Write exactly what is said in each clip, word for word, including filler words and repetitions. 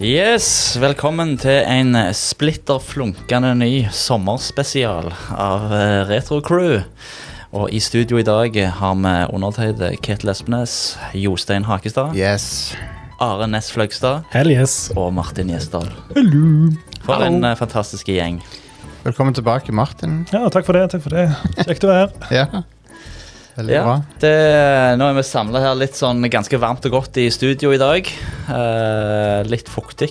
Yes, velkommen til en splitter flunkende ny sommerspesial av eh, Retro Crew. Og i studio i dag har vi undertegnet Ketil Espenes, Jostein Hakestad, Yes. Are Næss Fløgstad Hell yes. og Martin Gjesdal. Hello. For Hallo. en eh, fantastisk gjeng. Velkommen tilbake, Martin. Ja, takk for det, takk for det. Kjekt å være her. Ja. Veldig Ja, bra. det, nå er vi samlet her litt sånn ganske varmt og godt i studio i dag. Eh, litt fuktig.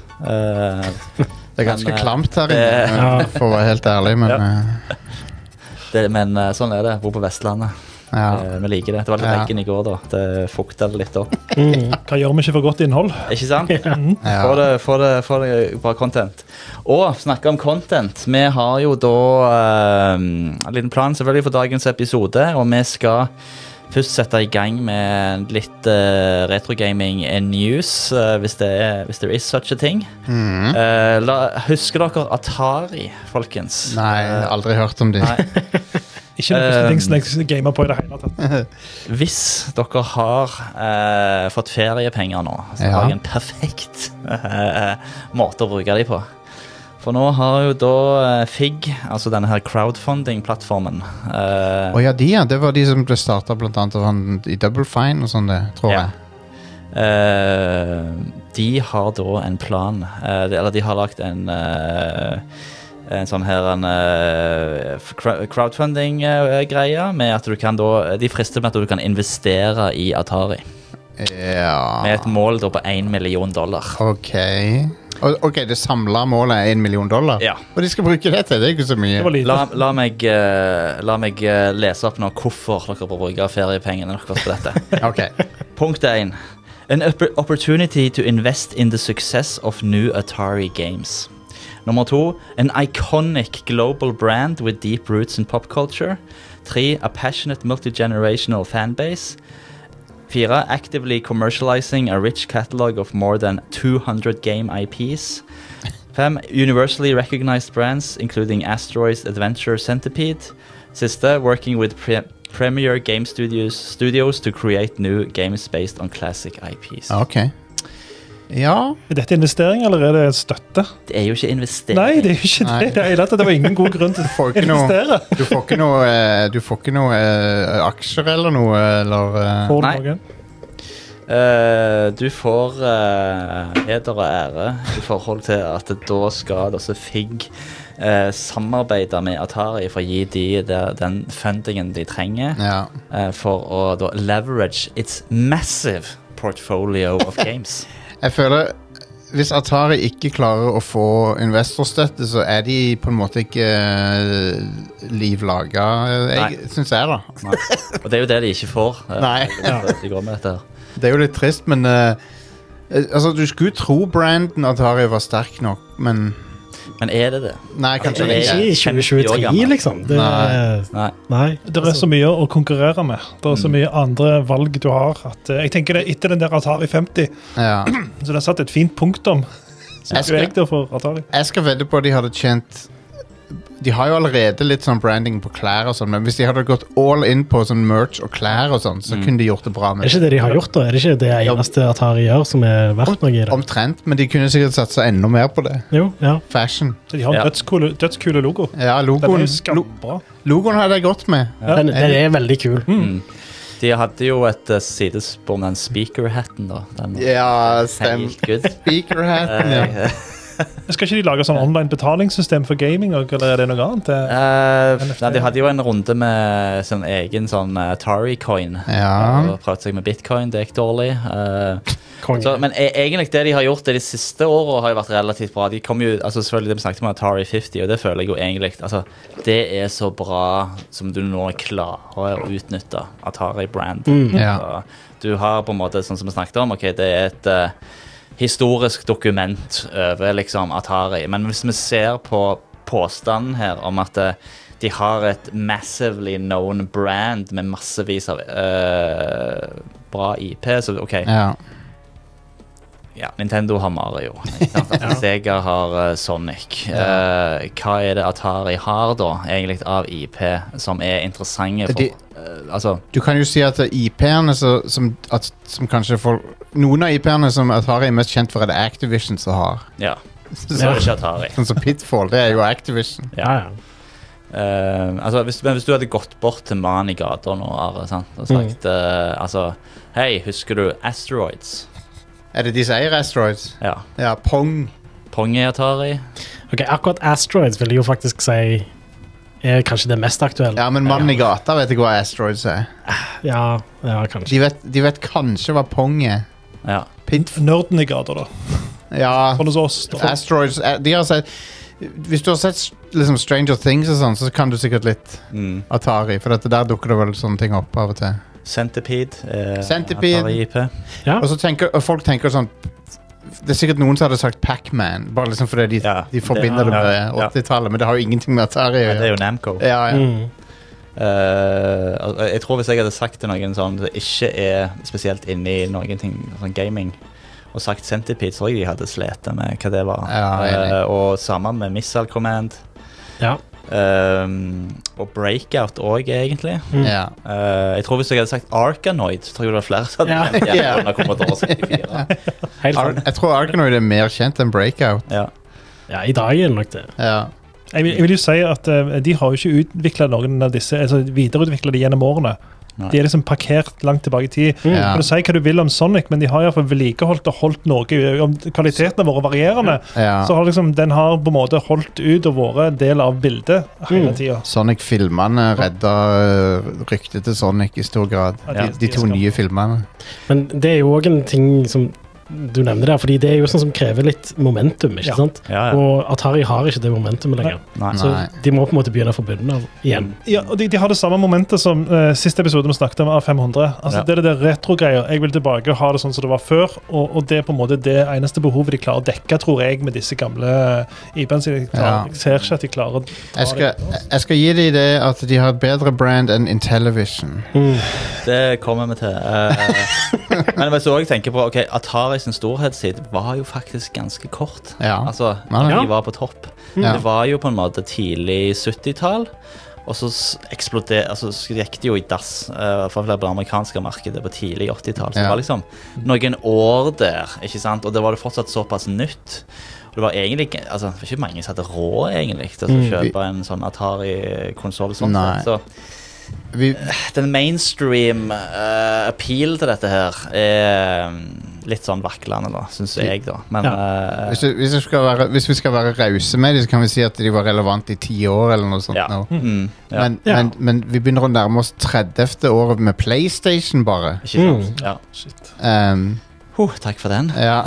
Eh, Det er ganske Men, eh, klamt her det- inne, Ja. for å være helt ærlig, men Ja. eh, det, men eh, sånn er det. Bor på Vestlandet. ja. Eh, vi liker det. Det var litt Ja. regn i går, da. Det fukta det litt opp. Mm. Hva gjør vi ikke for godt innhold? Ikke sant? Mm. Ja. Få det, få det, få det bra content. Og snakke om content. Vi har jo da eh, en liten plan selvfølgelig for dagens episode, og vi skal først sette i gang med litt uh, retrogaming news, uh, hvis, det er, hvis there is such a thing. Mhm. Eh, la, husker dere Atari, folkens? Nei, Eh, aldri hørt om de. nei. Ikke den første Um, ting som jeg gamer på i det hele tatt. Hvis dere har eh, fått feriepenger nå, så Ja. har jeg en perfekt eh, måte å bruke de på. For nå har jo da eh, F I G, altså denne her crowdfunding-plattformen eh, Å ja, de ja. Det var de som ble startet blant annet av han i Double Fine og sånn det, tror Ja. jeg. eh, De har da en plan, eh, de- eller de har lagt en eh, en sånn her en eh, cra- crowdfunding-greie med at du kan da, de frister med at du kan investere i Atari. Ja. Med et mål da på én million dollar. Ok. O- Ok, det samla målet er en million dollar? Ja. Og de skal bruke det til? Det er ikke så Det var mye. lite. La, la meg, eh, la meg eh, lese opp nå hvorfor dere bør bruke feriepengene deres på dette. Ok. Punkt én. An opp- opportunity to invest in the success of new Atari games. Nummer to. An iconic global brand with deep roots in pop culture. Tre. A passionate multi-generational fanbase. Fire. Actively commercializing a rich catalog of more than two hundred game I Ps. Fem. Universally recognized brands, including Asteroids, Adventure, Centipede. Siste. Working with pre premier game studios, studios to create new games based on classic I Ps. Ok. Ja. Er dette investering, eller er det støtte? Det er jo ikke investering. Nei, det er jo ikke Nei. det. Det, er hele tatt. Det var ingen god grunn til Får å ikke noe, investere. du får ikke noe, eh, du får ikke noe eh, aksjer eller noe, eller eh, For Nei. noen. Eh, du får eh, heder og ære i forhold til at da skal også F I G eh, samarbeide med Atari for å gi de der, den fundingen de trenger Ja. eh, for å da leverage its massive portfolio of games. Jeg føler hvis Atari ikke klarer å få investorstøtte, så er de på en måte ikke uh, livlaga, jeg, synes jeg da. Nei. Og det er jo det de ikke får. eh, Nei. når de går med dette her. Det er jo litt trist, men uh, altså, du skulle tro branden Atari var sterk nok, men Men er det det? nei, kanskje Det er ikke. Ikke i tjue tjuetre, liksom. Det, Nei. Nei. nei. Det er så mye å konkurrere med. Det er så Mm. mye andre valg du har. At, eh, jeg tenker det Etter den der Atari femti, Ja. så det har satt et fint punktum. Så Jeg skal- jeg der for Atari. Jeg skal vedde på at de hadde tjent. De har jo allerede litt sånn branding på klær og sånn, men hvis de hadde gått all in på sånn merch og klær og sånn, så Mm. kunne de gjort det bra Er med det ikke det de har gjort, da? Er det ikke det eneste Atari gjør som er verdt noe i det? omtrent, men de kunne sikkert satsa enda mer på det. Jo, ja. Fashion. Så de har en Ja. dødskule, dødskule logo. Ja, Den er logoen, jo lo, skambra. logoen hadde jeg gått med. Ja. Den, den er veldig kul. Mm. De hadde jo et uh, sidespor med den speaker-hatten, da. Den var Ja, stem. helt good. Speaker-hatten, ja. Eh, Skal ikke de lage sånn online betalingssystem for gaming, og- eller er det noe annet? Det- Eh, N F T. nei, de hadde jo en runde med sin egen sånn Atari-coin. Ja. Og prøvde seg med bitcoin, det gikk dårlig. Eh, Konge. så, men e egentlig det de har gjort det de siste årene, har jo vært relativt bra. De kom jo, altså Selvfølgelig det vi snakket om Atari femti, og det føler jeg jo egentlig altså, det er så bra som du nå klarer å utnytte Atari-brand. Mm. Ja. Så Du har på en måte, sånn som vi snakket om, ok, det er et eh, historisk dokument over liksom Atari. Men hvis vi ser på påstanden her om at eh, de har et massively known brand med massevis av eh, bra I P, så ok, Ja. ja, Nintendo har Mario, ikke sant? Sega har eh, Sonic. Eh, hva er det Atari har da, egentlig av I P som er interessante for De- eh, altså, Du kan jo si at I P-ene så, som, at- som kanskje folk noen av I P-ene som Atari er mest kjent for, er det Activision som har. Ja. Så, Så er det ikke Atari. sånn som Pitfall, det er jo Activision. Ja, ja. Uh, altså, hvis, men hvis du hadde gått bort til mannen i gata nå, Are, sant, og sagt uh, altså, hei, husker du Asteroids? Er det de som eier Asteroids? Ja. Ja, Pong. Pong i Atari. Ok, akkurat Asteroids vil jeg jo faktisk si er kanskje det mest aktuelle. Ja, men mannen i gata vet ikke hva Asteroids er. Ja, ja kanskje. De vet, de vet kanskje hva Pong er. Ja. Pint... Nerden i gata, da. Ja, Sånn hos oss. Da. Asteroids, eh, de har sett... Hvis du har sett liksom, Stranger Things og sånn, så kan du sikkert litt Mm. Atari, for at der dukker det vel sånne ting opp av og til. Centipede. Uh, Centipede. Atari I P. Ja. Og så tenker og folk tenker sånn, det er sikkert noen som hadde sagt Pac-Man, bare liksom fordi de, Ja, de forbinder det, det- med ja, ja. åttitallet, men det har jo ingenting med Atari å Men det er gjøre. jo Namco. Ja, ja. Mm. Uh, og jeg tror hvis jeg hadde sagt til noen sånn det ikke er spesielt inne i noen ting sånn gaming, og sagt Centipede, så tror jeg de hadde slitt med hva det var. Ja, enig. uh, og sammen med Missile Command. Ja. Um, og Breakout òg, egentlig. Mm. Ja. Uh, jeg tror hvis jeg hadde sagt Arkanoid, så tror jeg det var flere som hadde Ja. nevnt det Ja. under Commodore sekstifire. Helt Ar sant. jeg tror Arkanoid er mer kjent enn Breakout. Ja. Ja, i dag er det nok det. Ja. Jeg vil, jeg vil jo si at uh, de har jo ikke utviklet noen av disse, altså videreutviklet de gjennom årene. Nei. De er liksom parkert langt tilbake i tid. Mm. Ja. Kan du si hva du vil om Sonic, men de har i hvert fall vedlikeholdt og holdt noe. Om kvaliteten har vært varierende, Ja. så har liksom, den har på en måte holdt ut og vært en del av bildet hele Mm. tida. Sonic-filmene redda uh, ryktet til Sonic i stor grad. Ja, De, de- de de to skal- nye filmene. Men det er jo òg en ting som du nevner der, fordi det er jo sånn som krever litt momentum, ikke Ja. sant? Ja, ja. Og Atari har ikke det momentumet lenger. Nei. Så Nei. de må på en måte begynne fra bunnen av igjen. Ja, og de, de har det samme momentet som uh, siste episode vi snakket om A fem hundre. Altså, Ja. Det er det der retro-greier. Jeg vil tilbake og ha det sånn som det var før. Og, og det er på en måte det eneste behovet de klarer å dekke, tror jeg, med disse gamle I P-ene sine. Jeg, klarer- Ja. jeg ser ikke at de klarer å Jeg skal, jeg skal gi dem det at de har et bedre brand enn Intellivision. Mm. Det kommer vi til. Uh, men hvis du også tenker på ok, Atari sin storhetstid var jo faktisk ganske kort. Ja. Altså, Ja. de Ja. var på topp. Ja. Det var jo på en måte tidlig syttitall, og så s- eksploderte altså, så gikk det jo i dass, uh, for det amerikanske markedet på tidlig åttitall. Så Ja. det var liksom noen år der, ikke sant? Og det var det fortsatt såpass nytt. Og det var egentlig ikke- altså, det var ikke mange som hadde råd egentlig til å Mm. kjøpe en sånn Atari-konsoll. Sånn Nei. sett. Så Vi, den mainstream uh, appeal til dette her er um, litt sånn vaklende, da, syns jeg, da. Men uh, hvis, vi- hvis, vi skal være, hvis vi skal være rause med dem, så kan vi si at de var relevante i ti år eller noe sånt. ja. nå. Mm, ja. Men, Ja. men, men vi begynner å nærme oss trettiende året med PlayStation, bare. Ikke sant? Mm. Ja. Shit. Um, Huh, takk for den. ja.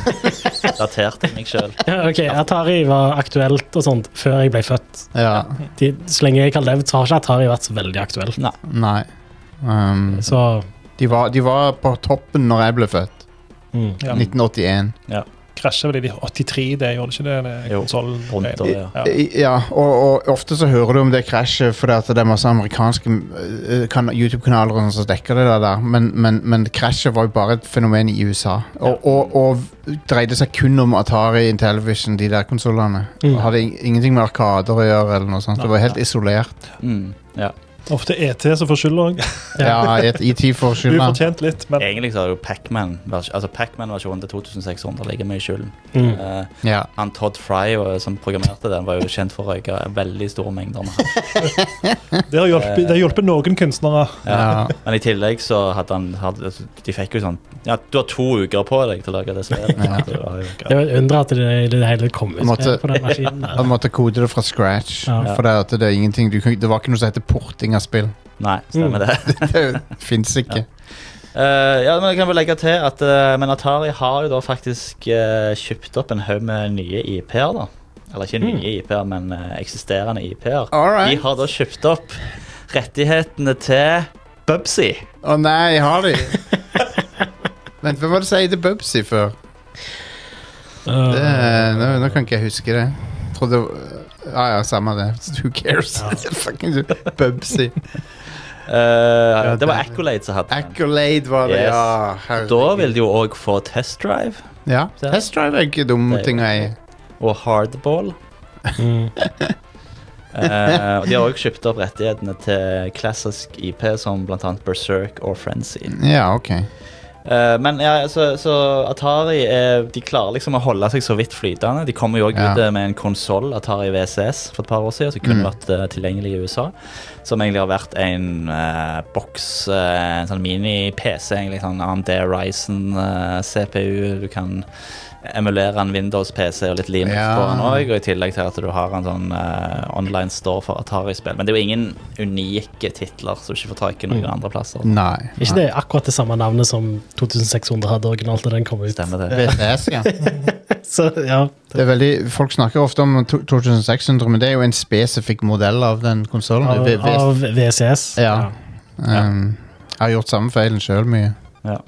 Daterte jeg meg sjøl. Ja, ok, Atari var aktuelt og sånt før jeg ble født. ja. De, så lenge jeg har levd, så har ikke Atari vært så veldig aktuelt. Nei. Nei. Um, Så de, var, de var på toppen når jeg ble født. mm. Ja. nitten åttien. Krasjet vel i åttitre, det gjorde det ikke det? det Jo, konsolen- rundt da, ja. Ja. I- Ja, og, og ofte så hører du om det krasjet fordi at det er masse amerikanske eh, kan- YouTube-kanaler og sånn som dekker det der, der. Men, men, men krasjet var jo bare et fenomen i U S A. Og, og, og dreide seg kun om Atari, Intellivision, de der konsollene. Mm. Og hadde ing- ingenting med arkader å gjøre eller noe sånt. Det var helt isolert. Mm, ja. Ofte E T som får skyld òg. Ja, I T får skylda. Ufortjent litt, men Egentlig så har jo Pac-Man altså Pac-Man-versjonen til tjueseks hundre ligger mye i skylden. Mm. Eh, Ja. han Todd Fry og, som programmerte den, var jo kjent for å røyke veldig store mengder med hasj. det har hjulpet, det har hjulpet noen kunstnere. Ja. Men i tillegg så hadde han hadde, De fikk jo sånn Ja, du har to uker på deg til å lage det spillet. Ja. Det var jo- Det var et under at det i det hele kom ut Måtte- på den maskinen. der. Han måtte kode det fra scratch. Ja. For det, at det, er ingenting, du, kan- det var ikke noe som heter porting av spill. Nei, stemmer det. Det fins ikke. Eh, ja, men jeg kan vel legge til at eh, Men Atari har jo da faktisk eh, kjøpt opp en haug med nye I P-er, da. Eller ikke nye I P-er, men eh, eksisterende I P-er. All De right. har da kjøpt opp rettighetene til Bubsy. Å nei, har de? Vent, hva var det du sa til Bubsy før? Uh, Det, nå, nå kan ikke jeg huske det. Jeg trodde Ja ja, samme det. Who cares? Fucking Bubsy. Eh, det var det- Accolade som hadde den. Accolade var det, Yes. ja. herregud. Da vil de jo òg få Test Drive Ja, Test Drive er ikke dumme Det er- ting å eie. og Hardball. mm. Eh, og de har òg kjøpt opp rettighetene til klassisk I P som blant annet Berserk og Frenzy. Ja, ok. Uh, men ja, så, så Atari er, de klarer liksom å holde seg så vidt flytende. De kommer jo også Ja. ut med en konsol, Atari V C S, for et par år siden, som kunne Mm. vært uh, tilgjengelig i U S A. Som egentlig har vært en uh, boks, uh, en sånn mini-P C, egentlig sånn A M D Ryzen uh, C P U. Du kan emulere en Windows-P C og litt Linux Ja. på den også, og i tillegg til at du har en sånn uh, online store for Atari-spill. Men det er jo ingen unike titler som du ikke får tak i noen Mm. andre plasser. Nei. Er ikke det akkurat det samme navnet som tjueseks hundre hadde originalt da den kom ut? Stemmer det. V C S, ja. Så ja, Det er veldig, folk snakker ofte om to- tjueseks hundre, men det er jo en spesifikk modell av den konsolen. av, V- V- av V C S. Ja. Um, jeg har gjort samme feilen selv mye. Ja.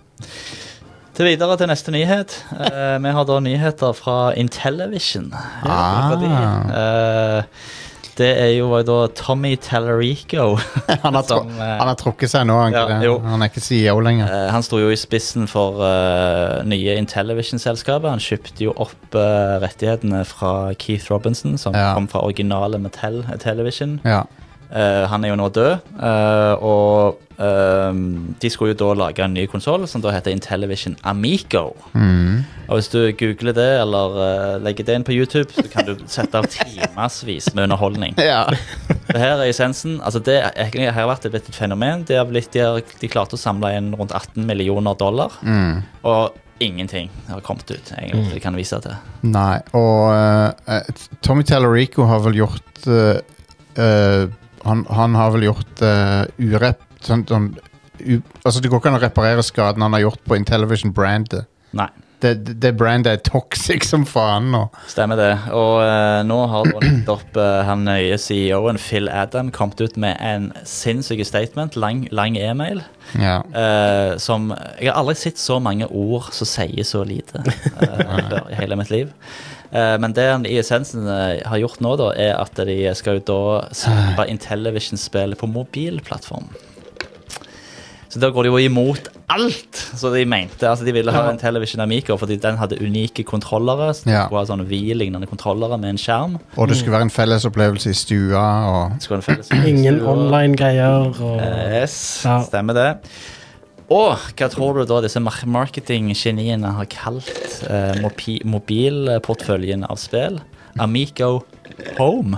Til videre til neste nyhet. Eh, vi har da nyheter fra Intellivision. Ah. Fordi, eh, det er jo da Tommy Tallarico. Han har, tro, Som, eh, han har trukket seg nå, han, ja, ikke det? jo. Han er ikke C E O lenger. Eh, han sto jo i spissen for eh, nye Intellivision-selskapet. Han kjøpte jo opp eh, rettighetene fra Keith Robinson, som Ja. kom fra originale Mattel Television. Ja. Eh, han er jo nå død, eh, og eh, de skulle jo da lage en ny konsoll som da heter Intellivision Amico. Mm. Og hvis du googler det, eller uh, legger det inn på YouTube, så kan du sette av timasvis med underholdning. Ja. Det her er essensen. Altså det er, egentlig har vært et, et fenomen. De, har blitt, de, har, de klarte å samle inn rundt atten millioner dollar, Mm. og ingenting har kommet ut, egentlig, Mm. de kan vise til. Nei, og uh, Tommy Tallarico har vel gjort uh, uh, han, han har vel gjort uh, urep sånn, sånn, u, altså det går ikke an å reparere skaden han har gjort på Intellivision-brandet. Nei, Det, det, det brandet er toxic som faen nå. stemmer det. Og uh, nå har da nettopp uh, han nye C E O-en Phil Adam kommet ut med en sinnssyk statement, lang, lang e-mail, Ja. uh, som jeg har aldri sett så mange ord som sier så lite uh, før i hele mitt liv. Uh, men det han i essensen uh, har gjort nå, da, er at de skal jo da slippe Intellivision-spill på mobilplattform. Så da går de jo imot alt som de mente. Altså de ville ha en Television Amico fordi den hadde unike kontrollere. Så de Ja. skulle ha sånne Wii-lignende kontrollere med en skjerm. Og det skulle være en fellesopplevelse i stua. Og Det skulle ha en felles Ingen og- online-greier. Og... Yes, Ja. stemmer det. Og hva tror du da disse mar- marketing-geniene har kalt eh, mobi- mobilportføljen av spill? Amico Home.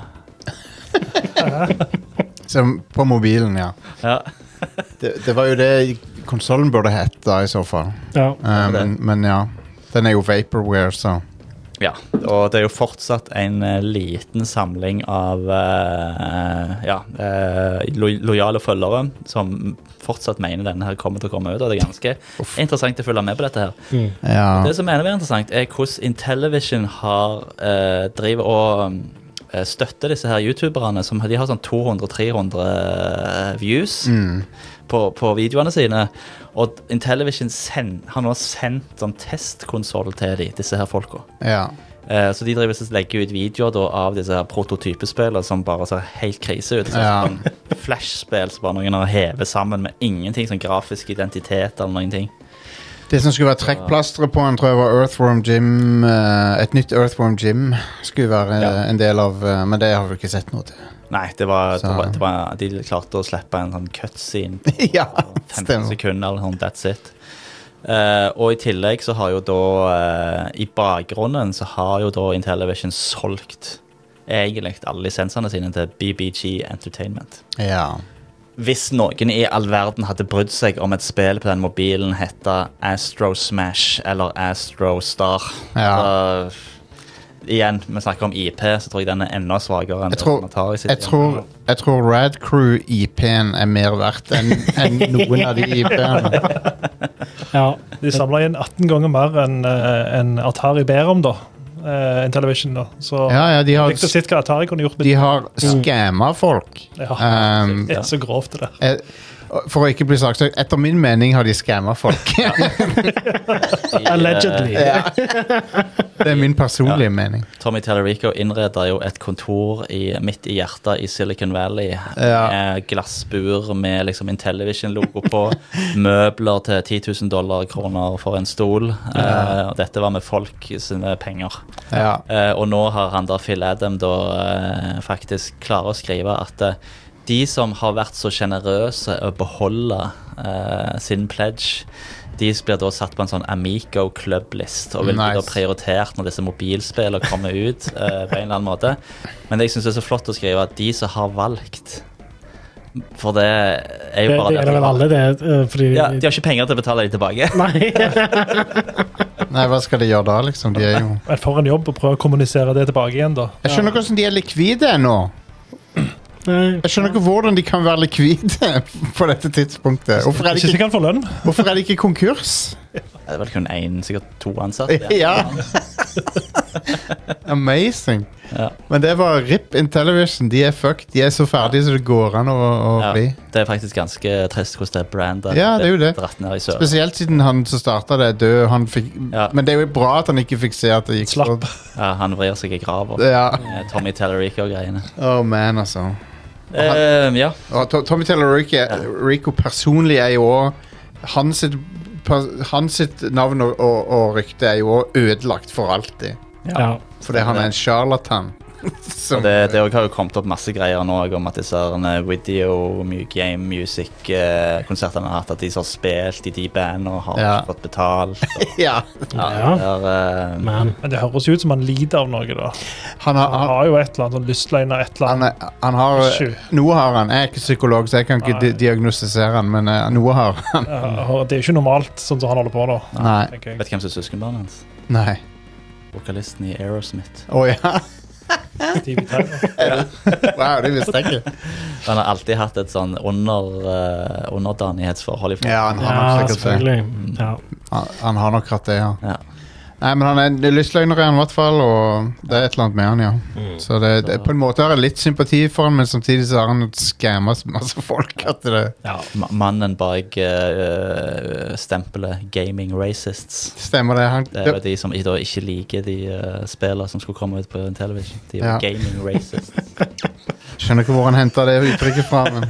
så på mobilen, ja. Ja. Det, det var jo det konsollen burde hett, da, i så fall. Ja. Uh, men, men ja. Den er jo vaporware, så Ja, og det er jo fortsatt en eh, liten samling av eh, ja, eh, lo lojale følgere som fortsatt mener denne her kommer til å komme ut, og det er ganske Uff. interessant å følge med på dette her. Mm. ja. Det som er enda mer interessant, er hvordan Intellivision har eh, driver og eh, støtter disse her youtuberne, som de har sånn to hundre til tre hundre views Mm. på, på videoene sine, og Intellivision send, har nå sendt sånn testkonsoll til de, disse her folka. ja. Eh, så de driver og legger ut videoer da, av disse her prototypespillene som bare ser helt krise ut. Ja. Sånn flashspill som bare noen har hevet sammen med ingenting, sånn grafisk identitet eller noen ting. Det som skulle være trekkplasteret på den, tror jeg var Earthworm Jim. eh, et nytt Earthworm Jim skulle være eh, Ja. en del av, eh, men det har vi ikke sett noe til. Nei, det var, Så- det var, det var De klarte å slippe en sånn cutscene ja, på femten stemmer. sekunder eller sånn, that's it. Eh, og i tillegg så har jo da eh, i bakgrunnen så har jo da Intellivision solgt egentlig alle lisensene sine til B B G Entertainment. Ja. Hvis noen i all verden hadde brydd seg om et spill på den mobilen heter Astro Smash eller Astro Star, Ja. så igjen, vi snakker om I P, så tror jeg den er enda svagere enn Jeg tror- det Atari sitt. Jeg tror, jeg tror Rad Crew-I P-en er mer verdt enn enn noen av de I P-ene. Ja. De samla inn atten ganger mer enn eh, enn Atari ber om, da. Uh, Intellivision, da. Så Ja, ja, de har, jeg likte å se hva Atari kunne gjort med de har scamma folk. Ja, Um, det er så grovt, det der. eh, For å ikke bli saksøkt, etter min mening har de scamma folk. Allegedly. Ja. Det er min personlige mening. Tommy Tallarico innreder jo et kontor i, midt i hjertet i Silicon Valley. Ja. Med glassbur med liksom Intellivision-logo på. Møbler til ti tusen dollar kroner for en stol. Eh, og dette var med folk sine penger. Ja. Eh, og nå har han da Phil Adam da eh, faktisk klarer å skrive at eh, de som har vært så generøse å beholde eh, sin pledge, de blir da satt på en sånn Amigo Club-list, og vil Nice. bli da prioritert når disse mobilspillene kommer ut uh, på en eller annen måte. Men det jeg synes er så flott å skrive at de som har valgt, for det er jo Det, bare det er det vel alle, det. eh, Fordi, Ja, de har ikke penger til å betale de tilbake. Nei. Nei, hva skal de gjøre da, liksom? De er jo... Men for en jobb å prøve å kommunisere det tilbake igjen, da. Jeg skjønner ikke hvordan de er likvide ennå. Nei. Jeg skjønner ikke hvordan de kan være likvide på dette tidspunktet. Hvorfor er de Ikke ikke, sikkert for lønn. hvorfor er de ikke konkurs? Det er vel kun en, sikkert to ansatte. Ja. Amazing. Ja. Men det var R I P Intellivision. De er fucked. De er så ferdige så det går an å, å Ja, bli. det er faktisk ganske trist hvordan det er brandet. Ja, det er jo det. Dratt ned i søren. Spesielt siden han som startet det er død. Han fikk, Ja. Men det er jo bra at han ikke fikk se at det gikk Slapp. Ja, han vrir seg i grava. Ja. Eh, Tommy Tallarico og greiene. Oh man, altså. Eh, ja. Og To- Tommy Tallarico personlig er jo også hans sitt, per- hans sitt navn og, og, og rykte er jo også ødelagt for alltid. Ja. Fordi han er en charlatan. Som, Og det, det også har jo kommet opp masse greier nå om at disse her video, mu- game, music eh, konsertene har hatt, at de som har spilt i de bandene har Ja. ikke fått betalt. Og, ja. ja, Ja. det er, eh, Men Men det høres jo ut som han lider av noe, da. Han har, Han han, har jo et eller annet sånn lystløgn av et eller han, annet. er, han har Issue. Noe har han. Jeg er ikke psykolog, så jeg kan ikke Nei. di diagnostisere han, men eh, noe har han. Ja, og det er jo ikke normalt, sånn som han holder på nå. Nei. tenker jeg. vet du hvem som er søskenbarnet hans? Nei. Vokalisten i Aerosmith. Å ja. Stevie Tyler. Wow, det visste jeg ikke. Han har alltid hatt et sånn under, uh, underdanighetsforhold i forhold. Ja, han har ja, nok sikkert det. selvfølgelig. Ja. Han, han har nok hatt det, ja. Ja. Nei, men han er en lystløgner i han i hvert fall, og det er et eller annet med han, ja. Mm. Så det, det, på en måte har jeg litt sympati for han, men samtidig så har han skammet masse folk at det Ja. Ma- Mannen bak uh, stempelet Gaming Racists. stemmer det. Han, Det er jo de som i- da ikke liker de uh, spillene som skulle komme ut på television. De er jo Ja. Gaming Racists. skjønner ikke hvor han hentet det uttrykket fra, men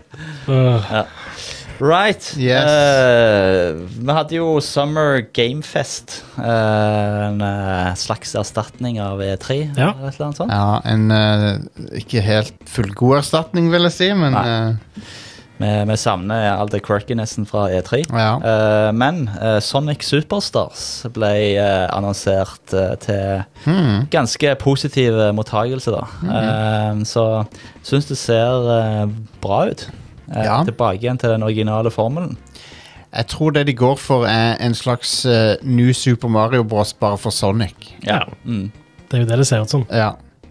Øh, Right. Yes. Eh, vi hadde jo Summer Gamefest. Uh, en eh, slags erstatning av E tre. Ja. Eller et eller annet sånt. ja, en eh, ikke helt fullgod erstatning, vil jeg si, men Nei. eh, Vi, vi savner all det quirkinessen fra E tre. ja. Eh, men eh, Sonic Superstars ble eh, annonsert eh, til Hmm. ganske positiv eh, mottagelse, da. Eh, så syns det ser eh, bra ut. Eh, Ja. Tilbake igjen til den originale formelen. Jeg tror det de går for er en slags eh, New Super Mario Bros. Bare for Sonic. Ja. Mm. det er jo det det ser ut som. Ja.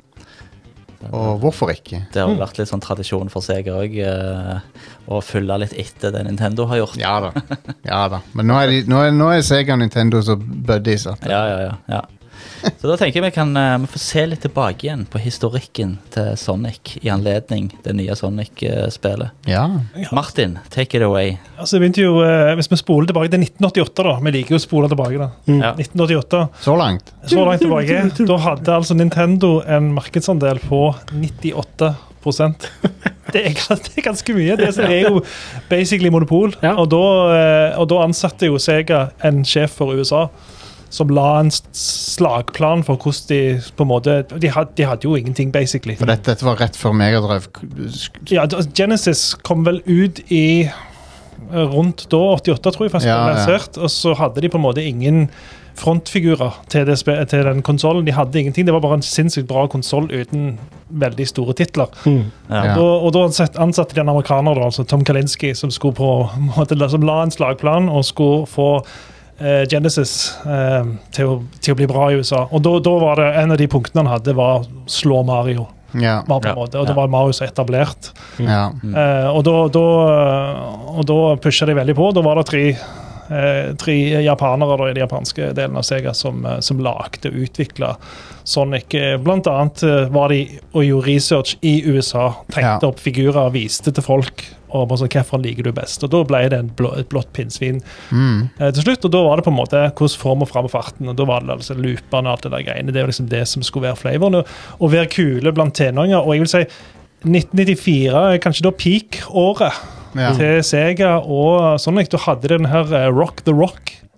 Og hvorfor ikke? Det har jo vært litt sånn tradisjon for seg òg, eh, å følge litt etter det Nintendo har gjort. Ja da. Ja da. Men nå er, de, nå er, nå er Sega og Nintendo så buddies at Ja, ja, ja, ja. Så da tenker jeg vi kan eh, vi får se litt tilbake igjen på historikken til Sonic i anledning det nye Sonic-spillet. Ja. Martin, take it away. Altså, det begynte jo, eh, Hvis vi spoler tilbake til nitten åttiåtte, da. Vi liker jo å spole tilbake. da. Ja. nitten åttiåtte, Så langt. så langt tilbake. Da hadde altså Nintendo en markedsandel på nittiåtte prosent. Det er, gans- det er ganske mye. Det er jo basically monopol. Ja. Og, da, eh, og da ansatte jo Sega en sjef for U S A som la en s- slagplan for hvordan de på en måte De, had, de hadde jo ingenting, basically. For dette, dette var rett før Megadrive. Ja, da- Genesis kom vel ut i eh, rundt da, åttiåtte, tror jeg faktisk, Ja, ble ja. lansert, og så hadde de på en måte ingen frontfigurer til, det, spe- til den konsollen. De hadde ingenting, det var bare en sinnssykt bra konsoll uten veldig store titler. Mm. Ja. Ja. Da, og da ansett- ansatte de en amerikaner, da, altså Tom Kalinski, som, skulle på, en måte, som la en slagplan og skulle få eh, Genesis eh, til, å, til å bli bra i U S A. Og da, da var det en av de punktene han hadde, var slå Mario. Ja. Var på en Ja, måte, og ja. da var Mario så etablert. ja. Eh, og da, da, og da pusha de veldig på. Da var det tre, eh, tre japanere da, i den japanske delen av Sega som, eh, som lagde og utvikla Sonic. Eh, Blant annet eh, var de og gjorde research i U S A. Tenkte Ja. opp figurer, viste til folk og bare sånn, hvilken liker du best. Og da ble det en blå, et blått pinnsvin Mm. eh, til slutt. Og da var det på en måte hvordan får vi fram farten. Og da var det altså loopene og alt det der greiene. Det var liksom det som skulle være flavoren. Og, og være kule blant tenåringer. Og jeg vil si nitten nittifire er kanskje da peak-året Ja. til Sega og Sonic. Da hadde de den her eh, Rock the Rock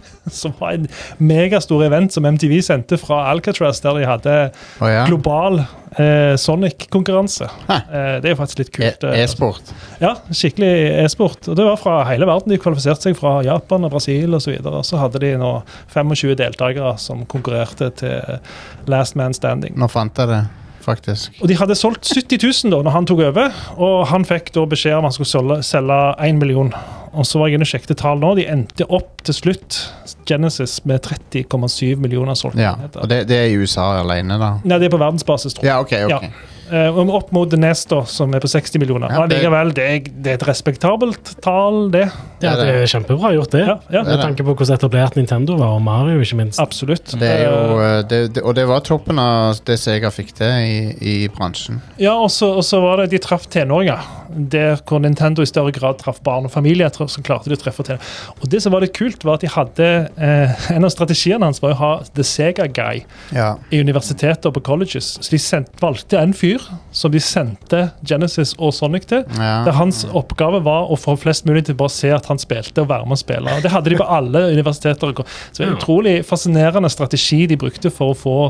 som var en megastor event som M T V sendte fra Alcatraz, der de hadde Å, ja. global eh, Sonic-konkurranse. Eh, det er jo faktisk litt kult. E- E-sport. Ja, skikkelig e-sport. Og det var fra hele verden. De kvalifiserte seg fra Japan og Brasil og så videre. Så hadde de nå tjuefem deltakere som konkurrerte til Last Man Standing. Nå fant jeg det, faktisk. Og de hadde solgt sytti tusen da når han tok over, og han fikk da beskjed om han skulle selge, selge en million. Og så var jeg inne og sjekket tall nå. De endte opp til slutt Genesis med tretti komma syv millioner solgte. Ja, og det, det er i U S A alene da. Nei, det er på verdensbasis, tror jeg. Ja, ok, ok. Ja. Uh, opp mot The Nest da, som er på seksti millioner. Ja, Men det- likevel, det er, det er et respektabelt tall, det. Ja, det er kjempebra gjort, det. Ja, ja. Med tanke på hvordan etablert Nintendo var, og Mario, ikke minst. Absolutt. Det er jo, Uh, eh, det, det, og det var toppen av det Sega fikk til i, i bransjen. ja, og så og så var det de traff tenåringer. Der hvor Nintendo i større grad traff barn og familie, tror jeg, så klarte de å treffe til. Og det som var litt kult, var at de hadde eh, en av strategiene hans var å ha The Sega Guy Ja, i universiteter og på colleges. Så de sendt, valgte en fyr som de sendte Genesis og Sonic til. ja. Der hans oppgave var å få flest mulig til bare å se at han spilte og være med og spille. Og det hadde de på alle universiteter. Så det var en utrolig fascinerende strategi de brukte for å få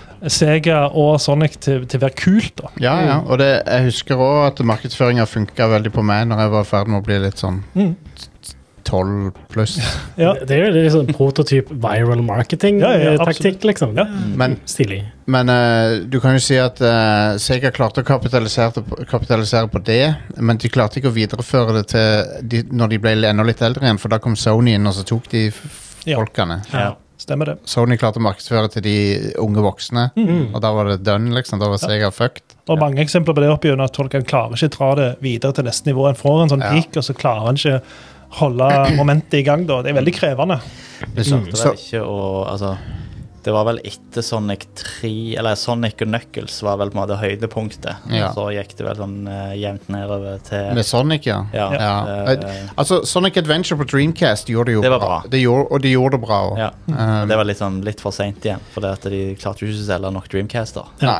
Sega og Sonic til, til å være kult. da. Ja, ja. Og det, jeg husker også at markedsføringen funket veldig på meg når jeg var i ferd med å bli litt sånn Mm. tolv pluss. Ja. Det er jo litt sånn prototyp viral Ja, ja, marketing-taktikk, absolutt. liksom. Ja. Men, Stilig. men eh, du kan jo si at eh, Sega klarte å kapitalisere på, kapitalisere på det, men de klarte ikke å videreføre det til de, når de ble enda litt eldre igjen, for da kom Sony inn og så tok de f- Ja. folkene. Ja. Stemmer det. Sony klarte å markedsføre til de unge voksne, og da var det done, liksom. Da var Sega fucked. Og mange eksempler på det opp gjennom at folk klarer ikke å dra det videre til neste nivå. En får en sånn Ja. peak, og så klarer en ikke holde momentet i gang. da. Det er veldig krevende. Det klarte Så- vel ikke å altså, Det var vel etter Sonic tre Eller Sonic og Knuckles var vel på en måte høydepunktet. Ja. Så gikk det vel sånn eh, jevnt nedover til Med Sonic, ja. Ja. Ja. eh, Altså, Sonic Adventure på Dreamcast gjorde det jo Det var bra. Det gjorde, og de gjorde det bra også. ja. Um, Det var litt sånn litt for seint igjen, for det at de klarte jo ikke å selge nok Dreamcaster. Nei.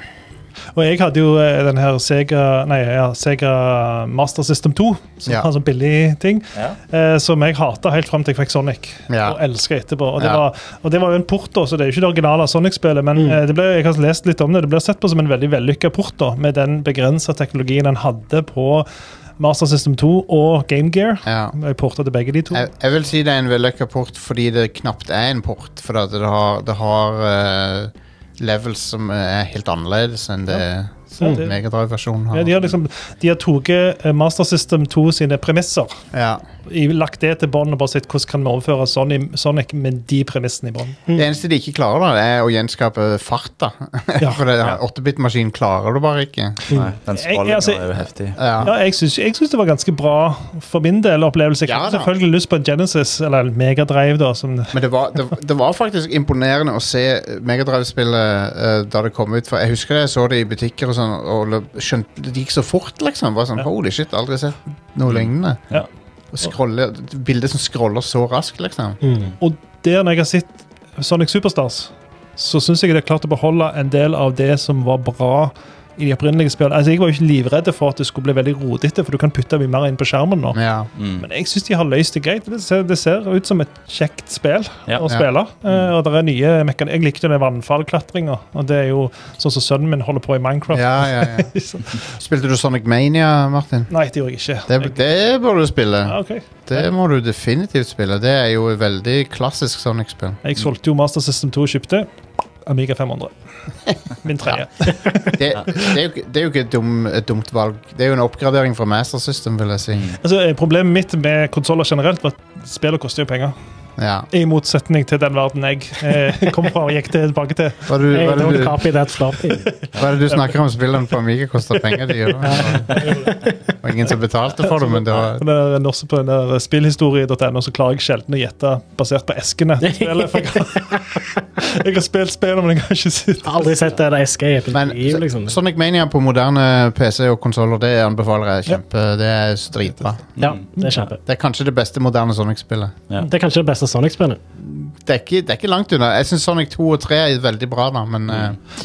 Og jeg hadde jo eh, den her Sega, nei, ja, Sega Master System to, som Ja. har sånn billig ting, Ja. eh, som jeg hata helt fram til jeg fikk Sonic. Ja. Og elska etterpå. Og det, Ja. var, og det var jo en port, da, så det er jo ikke det originale Sonic-spillet, men eh, det ble, jeg har lest litt om det. Det ble sett på som en veldig vellykka port, da, med den begrensa teknologien en hadde på Master System to og Game Gear. Ja. Jeg porta til begge de to. Jeg, jeg vil si det er en vellykka port fordi det knapt er en port. For at det har, det har eh, levels som er helt annerledes enn det Ja, det- Megadrive-versjonen har. Ja, de har liksom, de har tatt eh, Master System to sine premisser, Ja. i- lagt det til bånn og bare sett hvordan kan vi overføre Sonic, Sonic med de premissene i bånn. Det eneste de ikke klarer, da, er å gjenskape farta. Ja. For åtte-bit-maskin klarer det bare ikke. Nei, den Jeg- scrollingen altså- var jo heftig. Ja. Ja, jeg syns, jeg syns det var ganske bra for min del opplevelse. Jeg Ja, hadde da. selvfølgelig lyst på en Genesis eller en Megadrive, da. Som, Men det var, det, det var faktisk imponerende å se Megadrive-spillet eh, da det kom ut. For jeg husker det, jeg så det i butikker og sånn, og løp- skjønte, det gikk så fort, liksom. Bare sånn, Ja. holy shit, aldri sett noe lignende. Ja. Og scrolle, bilder som scroller så raskt, liksom. Mm. og der, når jeg har sett Sonic Superstars, så syns jeg det er klart å beholde en del av det som var bra i de opprinnelige spillene. Altså, jeg var jo ikke livredd for at det skulle bli veldig rodete, for du kan putte mye mer inn på skjermen nå. Ja. Mm. Men jeg syns de har løst det greit. Det ser, det ser ut som et kjekt spill Ja. å Ja. spille. Eh, og det er nye mekanik. Jeg likte den vannfallklatringa, og det er jo sånn som sønnen min holder på i Minecraft. Ja, ja, ja. Så- Spilte du Sonic Mania, Martin? Nei, det gjorde jeg ikke. Det, Jeg- det bør du spille. ja, ok. Det må du definitivt spille. Det er jo et veldig klassisk Sonic-spill. Jeg solgte jo Master System to og kjøpte Amiga fem hundre. Min tredje. Det, det, er, jo, ikke- det er jo ikke et, dum, et dumt valg. Det er jo en oppgradering fra Master System, vil jeg si. Altså, problemet mitt med konsoller generelt var at spillet koster jo penger. Ja. I motsetning til den verden jeg eh, kom fra og gikk til, tilbake til. Hva er det, Hey, hva er det, don't du, copy that floppy. hva er det du snakker om? Spillene på Amiga koster penger? De gjør det. Det var ingen som betalte for det, men det var På den der, også på den der spillhistorie punktum no så klarer jeg sjelden å gjette basert på eskene. til spillet, for Jeg har, jeg har spilt spill, men jeg har ikke sett Aldri sett en eske i Apple Men T V, liksom. Sonic Mania på moderne P C og konsoller, det anbefaler jeg kjempe. Det er dritbra. Ja, det er kjempe. Det er kanskje det beste moderne Sonic-spillet. Det er kanskje det beste Sonic-spillet. Det er ikke, det er ikke langt unna. Jeg syns Sonic to og tre er veldig bra, da, men eh, Ja.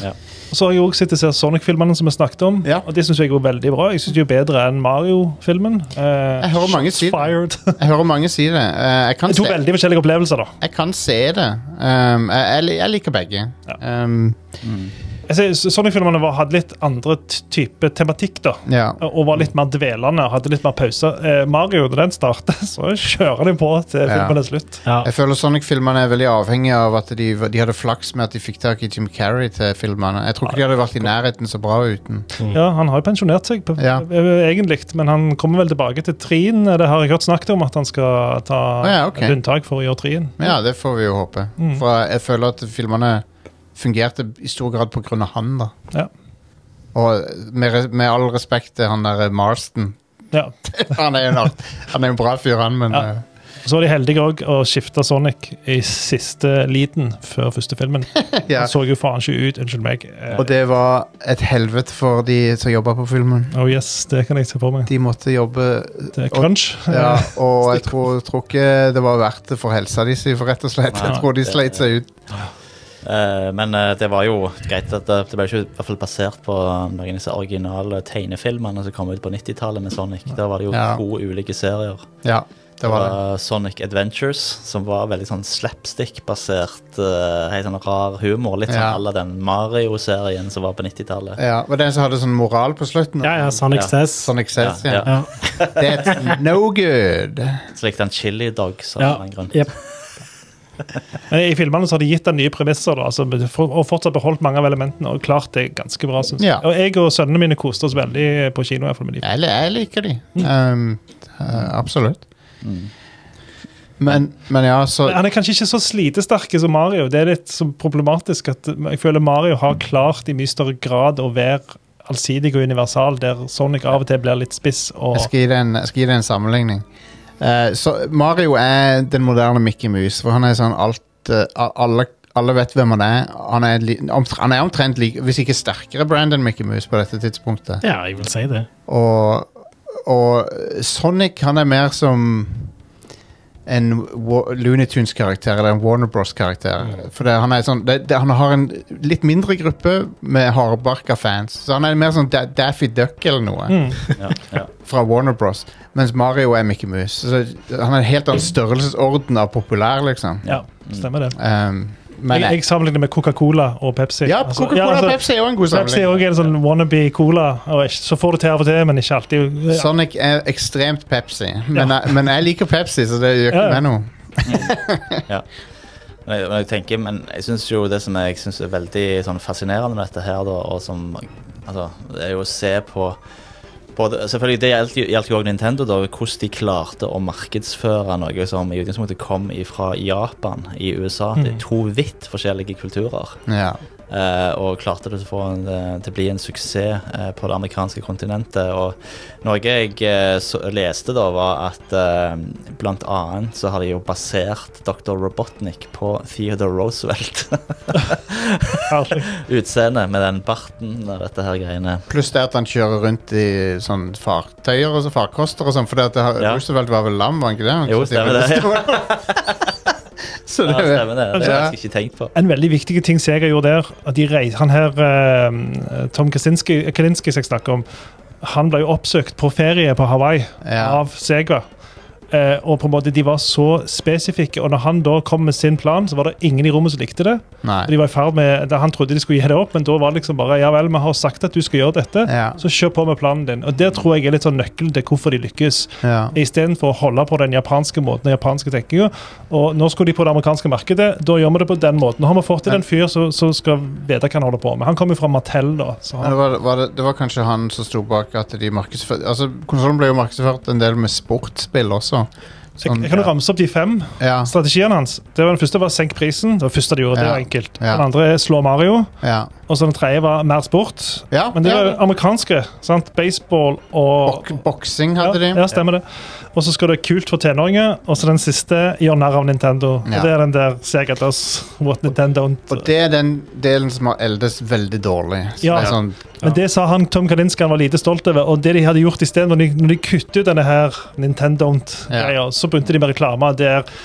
Og så har jeg også sett disse Sonic-filmene som vi snakket om, Ja. og det synes jeg er veldig bra. Jeg synes de er bedre enn Mario-filmen. Eh, Jeg hører mange si det. Fired. Jeg hører mange si det. Eh, jeg, kan Det er to se, veldig forskjellige opplevelser, da. jeg kan se det. Um, jeg, jeg, jeg liker begge. Um, Jeg ser, Sonic-filmene var- hadde litt andre t- type tematikk, da. ja. Og var litt mer dvelende og hadde litt mer pauser. Eh, Mario, når den starter, så kjører de på til Ja. filmen er slutt. Ja. Jeg føler Sonic-filmene er veldig avhengig av at de, de hadde flaks med at de fikk tak i Jim Carrey til filmene. Jeg tror ikke de hadde vært i nærheten så bra uten. Ja, han har jo pensjonert seg, på, Ja. eh, egentlig, men han kommer vel tilbake til trien. Det har jeg hørt snakket om, at han skal ta Å ja, ok. et unntak for å gjøre trien. Ja, det får vi jo håpe. Mm. For jeg føler at filmene fungerte i stor grad på grunn av han, da. Ja. Og med, res- med all respekt til han der Marston. Ja. Han er jo en, art- han er jo en bra fyr, han, men Ja. eh, Så var de heldige òg å skifte Sonic i siste liten før første filmen. ja. Han så jo faen ikke ut, unnskyld meg. Eh, Og det var et helvete for de som jobba på filmen. Oh yes, det kan jeg se for meg. De måtte jobbe Det er crunch. ja, og jeg tror, tror ikke det var verdt det for helsa de si, for rett og slett. Jeg Nei, tror de det- sleit seg ut. Eh, men eh, det var jo greit at det, det ble ikke i hvert fall basert på noen av disse originale tegnefilmene som kom ut på nittitallet med Sonic. Der var det jo Ja. to ulike serier. Ja, det Det var det. var Sonic Adventures, som var veldig sånn slapstick-basert, uh, helt sånn rar humor. Litt sånn Ja. à la den Mario-serien som var på nittitallet. Ja, var det den som hadde sånn moral på slutten? Ja, ja, Sonic Ja. Says. Sonic Says, ja. Ja, Ja. That's no good. Så likte han Chili Dogs av Ja. en grunn. Jep. Men i filmene så har de gitt den nye premisser, da, altså, for, og fortsatt beholdt mange av elementene. Og klart det er ganske bra, synes jeg. Ja. Og jeg og sønnene mine koste oss veldig på kino. I hvert fall med de. Jeg, li- jeg liker de. Um, uh, absolutt. Men, men ja, så Han er kanskje ikke så slitesterk som Mario. Det er litt så problematisk at jeg føler Mario har klart i mye større grad å være allsidig og universal, der Sonic av og til blir litt spiss. Og, jeg skal gi det en, jeg skal gi det en sammenligning. Uh, så Mario er den moderne Mickey Mouse, for han er sånn alt uh, alle, alle vet hvem han er. Han er, li, omtre, han er omtrent like, hvis ikke sterkere brand enn Mickey Mouse på dette tidspunktet. Ja, jeg vil si det. Og, og Sonic, han er mer som en Wa- Looney Tunes-karakter eller en Warner Bros-karakter. For det, han, er sånn, det, det, han har en litt mindre gruppe med hardbarka fans. Så han er mer sånn da, Daffy Duck eller noe mm, Ja, ja. fra Warner Bros. Mens Mario er Mickey Mouse. Så han er en helt annen størrelsesorden av populær, liksom. ja, stemmer det. Um, men Jeg, jeg sammenligner med Coca-Cola og Pepsi. ja, Altså, Coca-Cola ja, altså, og Pepsi er jo en god Pepsi er sammenligning. også en sånn wannabe cola. Og ikke, så får du til av og til, men ikke alltid. Ja. Sonic er ekstremt Pepsi. Men, jeg, men jeg liker Pepsi, så det gjør ikke Ja. meg noe. Ja. Men jeg, men jeg tenker, men jeg synes jo det som jeg synes er veldig sånn fascinerende med dette her, da, og som, altså, det er jo å se på, på det, selvfølgelig det gjaldt jo gjaldt jo også Nintendo, da, hvordan de klarte å markedsføre noe som i utgangspunktet kom fra Japan i U S A. Det er to vidt forskjellige kulturer. Ja. Eh, og klarte det til å, få en, eh, til å bli en suksess eh, på det amerikanske kontinentet. Og noe jeg eh, så, leste da, var at eh, blant annet så har de jo basert doktor Robotnik på Theodore Roosevelt. Herlig. Utseendet med den barten og dette her greiene. Pluss det at han kjører rundt i sånn fartøyer og så farkoster og sånn, for det at det har, Ja. Roosevelt var vel lam, var han ikke det? Han Jo, ikke stemmer det. Så Ja, det stemmer det. Det har Ja. jeg ikke tenkt på. En veldig viktig ting Sega gjorde der, at de reis, han her, eh, Tom Kaczynski, Kalinski som jeg snakker om, han ble jo oppsøkt på ferie på Hawaii Ja. av Sega. Eh, og på en måte de var så spesifikke, og når han da kom med sin plan, så var det ingen i rommet som likte det. Og Nei. de var i ferd med, da Han trodde de skulle gi det opp, men da var det liksom bare ja vel, vi har sagt at du skal gjøre dette, Ja. så kjør på med planen din. Og det tror jeg er litt sånn nøkkelen til hvorfor de lykkes. Ja. Istedenfor å holde på den japanske måten, den japanske tenkinga. Og nå skulle de på det amerikanske markedet, da gjør vi det på den måten. Nå har vi fått til en fyr som som skal vite hva han holder på med. Han kommer jo fra Mattel, da. Så Men han, det, var, var det, det var kanskje han som sto bak at de markedsførte Altså, konsollen ble jo markedsført en del med sportsspill også. jeg, Sånn, jeg kan jo ramse opp de fem ja, strategiene hans. Det var Den første var senk prisen. Det var det første de gjorde, det Ja. var enkelt. Ja. Den andre er slå Mario. ja. Og så den tredje var mer sport. ja, Men det ja. var amerikanske. sant? Baseball og Bok Boksing ja, hadde de. ja, stemmer det. Og så skal det være kult for tenåringer. Og så den siste gjør narr av Nintendo. Ja. Og det er den der Sega does what Nintendo don't. Og det er den delen som har eldes veldig dårlig. Så Ja. det er sånn, Men det sa han Tom Kalinski han var lite stolt over. Og det de hadde gjort i stedet, når de, når de kuttet ut denne her Nintendo-greia, Ja. så begynte de med reklame der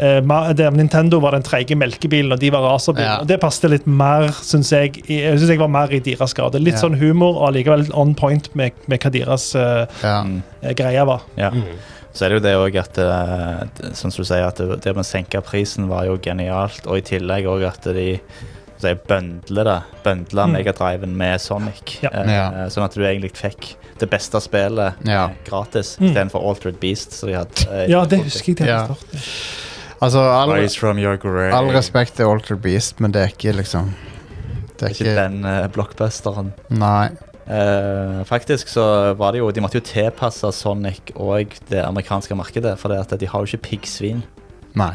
eh, Ma- det, Nintendo var den trege melkebilen, og de var racerbilen. Ja. Og det passet litt mer, synes jeg, i, jeg synes jeg var mer i deres grad. Litt Ja. sånn humor, og likevel on point med, med hva deres eh, Ja. Mm. greie var. Ja. Mm. Så er det jo det også at eh, det- Som du sier, at det, det med å senke prisen var jo genialt, og i tillegg også at de så bøndler det. Bøndler Mm. Megadriven med Sonic. Ja. Eh, Ja. Sånn at du egentlig fikk det beste spillet Ja. eh, gratis, Mm. istedenfor Altered Beast. Så de hadde, eh, Ja, det husker jeg. Det Ja. ja. Altså, all, Rise from your grave. all respekt til Altered Beast, men det er ikke liksom Det er Ikke ikke den uh, blockbusteren. Nei. Eh, faktisk så var det jo De måtte jo tilpasse Sonic og det amerikanske markedet, for det at de har jo ikke piggsvin. Nei.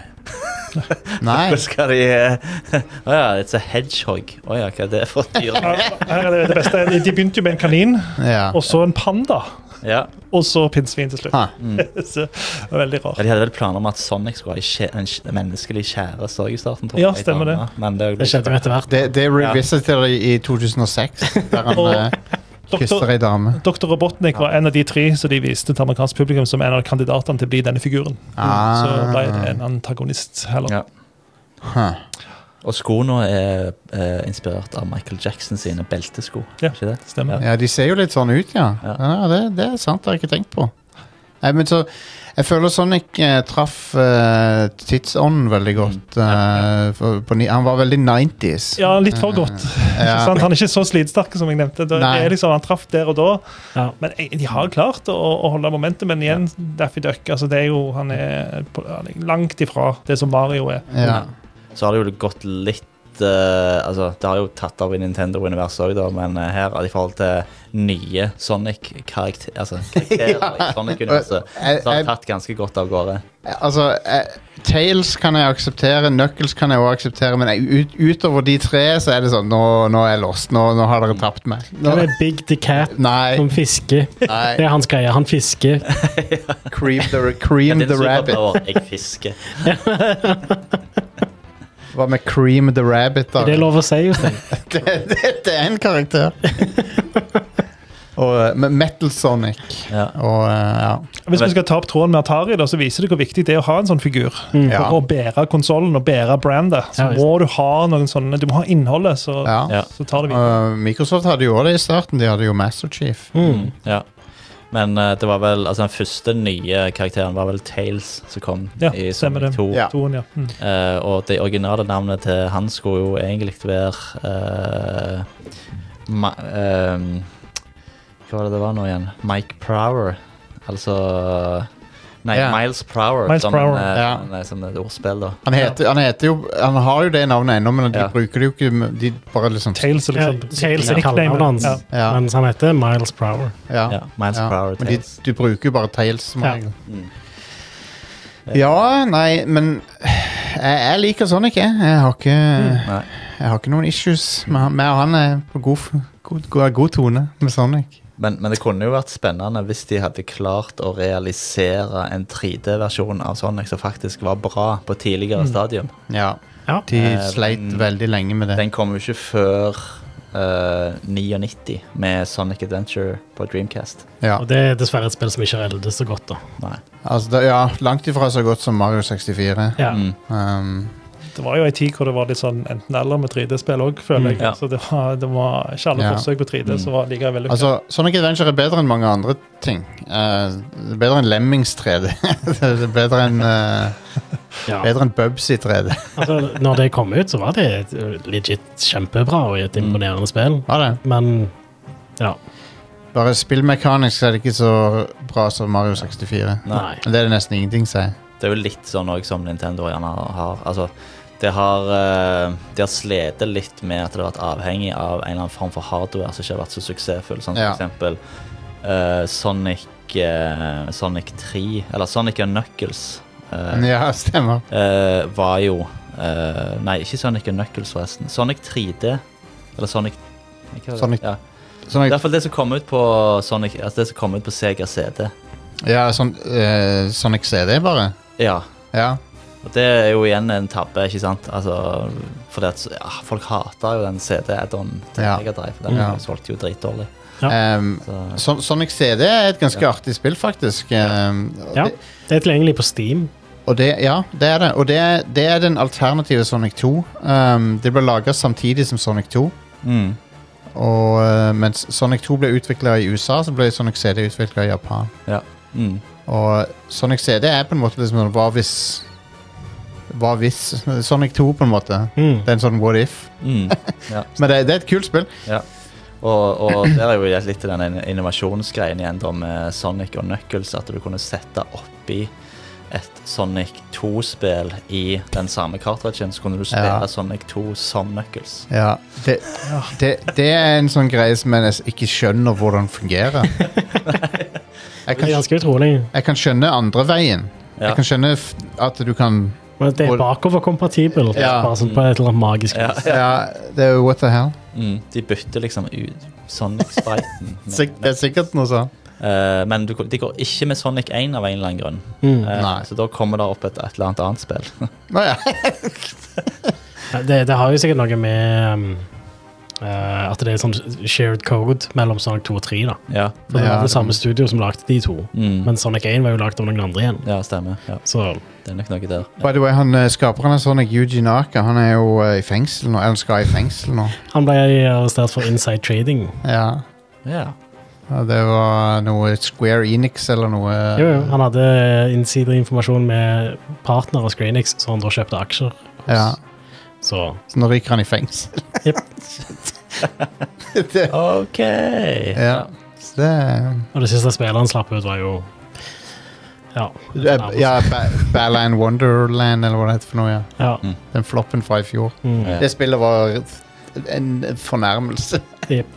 Nei. Hvor skal de eh, Å ja, it's a hedgehog. Å ja, hva er det for et dyr? Her er det, det beste. De begynte jo med en kanin, Ja. og så en panda, Ja. og så pinnsvin til slutt. Ha. Mm. Så det var veldig Ja, rart. de hadde vel planer om at Sonic skulle ha en kje- en kje- menneskelig kjæreste også i starten, tror Ja, jeg. stemmer det. Men det, Det skjedde jo etter hvert. Det, det revisiter de i to tusen og seks, der han Og eh, kysser Doktor, ei dame. Doktor Robotnik var en av de tre som de viste til amerikansk publikum som en av kandidatene til å bli denne figuren. Ah. Så ble det en antagonist heller. Ja. Huh. Og skoene er eh, inspirert av Michael Jackson sine beltesko. Ja. Ikke det? Stemmer. Ja, de ser jo litt sånn ut, ja. Ja. ja det, det er sant, det har jeg ikke tenkt på. Nei, men så Jeg føler Sonic eh, traff eh, tidsånden veldig godt. eh, for, på, ni- han var veldig nineties. Ja, litt for godt. Ikke Ja. sant? Han er ikke så slitsterk som jeg nevnte. Det, Nei. det er liksom, han traff der og da. Ja. Men jeg- de har klart å, å holde momentet. Men igjen, Daffy Duck altså det er jo, han, er på, han er langt ifra det som Mario er. Ja. Så har det jo gått litt eh, Altså, det har jo tatt av i Nintendo-universet òg, da, men eh, her i forhold til nye Sonic-karakter, altså, karakterer i Sonic-universet, Jeg- så har jeg- det tatt ganske godt av gårde. Altså, eh, Tails kan jeg akseptere, Knuckles kan jeg også akseptere, men jeg- ut, utover de tre så er det sånn Nå, nå er jeg lost. Nå, nå har dere tapt meg. Nå, Han er Big the Cat nei. som fisker. Det nei. er hans greie. Han fisker. Cream the, cream Ja, det er the en rabbit. superpower. Jeg fisker. Hva med Cream the rabbit, da? Er det lov å si, Jostein? det, det, det er en karakter. Og eh, med Metal Sonic. Ja. Og eh, ja. Hvis vi skal ta opp tråden med Atari, da, så viser det hvor viktig det er å ha en sånn figur. Ja. For å bære konsollen og bære brandet, så Ja, visst. må du ha noen sånne, du må ha innholdet, så, ja. Ja. så tar det videre. Og Microsoft hadde jo også det i starten. De hadde jo Master Chief. Mm. Ja. Men eh, det var vel Altså den første nye karakteren var vel Tails som kom Ja, i stemmer Sonic det. to. Ja. Toen, ja. Mm. Eh, og det originale navnet til han skulle jo egentlig være eh, Ma ehm, Hva var det det var nå igjen? Mike Prower. Altså Nei, Ja. Miles Prower. Miles som, Prower. En, Ja. som, som et ordspill, da. Han heter, han heter jo Han har jo det navnet ennå, men de Ja. bruker det jo ikke. De bare liksom Tails er Ja, liksom Tails er nickname. kallenavnet hans, Ja. Ja. mens han heter Miles Prower. Ja. Ja, Miles Ja. Prower Men de, Tails. du bruker jo bare Tails som Ja. regel. Mm. Ja, nei, men jeg, jeg liker Sonic, jeg. Jeg har ikke, Nei. jeg har ikke noen issues med han. Meg og han er på god, god, god, god tone med Sonic. Men, men det kunne jo vært spennende hvis de hadde klart å realisere en tre D-versjon av Sonic som faktisk var bra på tidligere Mm. stadium. Ja, Ja. de Eh, sleit den- veldig lenge med det. Den kom jo ikke før uh, nittini med Sonic Adventure på Dreamcast. Ja. Og det er dessverre et spill som ikke eldes så godt, da. Nei. Altså, det, ja, langt ifra så godt som Mario sekstifire. Ja. Mm. Um, Det var jo en tid hvor det var litt sånn enten-eller med tre D-spill òg, føler jeg. Mm, ja. Så det var, det var ikke alle Ja. forsøk på tre D Mm. som var like vellykket. altså, Sonic Adventure er bedre enn mange andre ting. Eh, det er bedre enn Lemmings tre D. Det er bedre enn uh, Ja. bedre enn Bubsy tre D. Altså, når det kom ut, så var det et uh, legit kjempebra og et Mm. imponerende spill. Var det? Men ja, Bare spillmekanisk er det ikke så bra som Mario sekstifire. Nei. nei. Men det er det nesten ingenting å si. Det er jo litt sånn også som Nintendo gjerne har. Altså, det har, uh, de har slitt litt med at det har vært avhengig av en eller annen form for hardware som ikke har vært så suksessfull. Sånn som Ja. for eksempel uh, Sonic, uh, Sonic tre, eller Sonic and Knuckles. Uh, Ja, stemmer. uh, var jo uh, Nei, ikke Sonic and Knuckles, forresten. Sonic tre D. Eller Sonic hva var det? Sonic- Ja. Sonic, I hvert fall det som kom ut på Sonic Altså det som kom ut på Sega C D. ja, sånn, eh, Sonic C D, bare. Ja. Ja. Og det er jo igjen en tabbe, ikke sant? Altså, fordi at ja, folk hater jo den C D-add-on til Ja. Mega Drive. Den Ja. solgte jo dritdårlig. Ja. Um, Så, Son- Sonic C D er et ganske artig spill, faktisk. Um, og Ja. det, Det er tilgjengelig på Steam. og det, ja, det er det. Og det er, det er den alternative Sonic to. Um, det ble laget samtidig som Sonic to. Mm. Og uh, mens Sonic to ble utviklet i U S A, så ble Sonic C D utviklet i Japan. Ja. Mm. Og Sonic C D er på en måte liksom sånn, hva hvis Hva hvis Sonic to på en måte. Mm. Det er en sånn what if. Mm. Ja. Men det, det er et kult spill. Ja. Og, og det er jo litt til den innovasjonsgreien igjen da med Sonic og Knuckles, at du kunne sette oppi et Sonic to-spill i den samme cartridgen, så kunne du spille Ja. Sonic to som Knuckles. Ja, det, det, det er en sånn greie som jeg ikke skjønner hvordan fungerer. Jeg Det er kan, ganske utrolig. jeg kan skjønne andre veien. Ja. Jeg kan skjønne f- at du kan Men det er bakoverkompatibelt, Ja. bare sånn på et eller annet magisk Ja. vis. Ja, det er jo what the hell. Mm. De bytter liksom ut Sonic-spriten. Sik det er sikkert noe sånn. Uh, men du, de går ikke med Sonic one av en eller annen grunn. Mm. Uh, Nei. så da kommer det opp et, et eller annet annet spill. Nå ja. Ja, Det, det har jo sikkert noe med um, eh, at det er sånn shared code mellom Sonic to og tre. Da. Ja, For det Ja, var det det- samme studio som lagde de to. mm. Men Sonic one var jo lagd av noen andre igjen. ja stemmer. Ja. Så Det er nok noe der. By the way, han eh, skaperen av Sonic, Yuji Naka, han er jo eh, i fengsel nå. Eller han skal i fengsel nå. han ble arrestert for inside trading. Ja. Ja. Ja, det var noe Square Enix eller noe. Jo, jo, han hadde innsiderinformasjon med partner av Square Enix, så han da kjøpte aksjer. hos. Ja. Så Så nå ryker han i fengsel. Jep. det, OK. ja. Så det Og det siste spillet han slapp ut, var jo Ja. Eh, Ja, ba Balan Wonderland, eller hva det heter for noe. Ja. ja. Den floppen fra i fjor. Mm. Ja. Det spillet var en fornærmelse. Jep.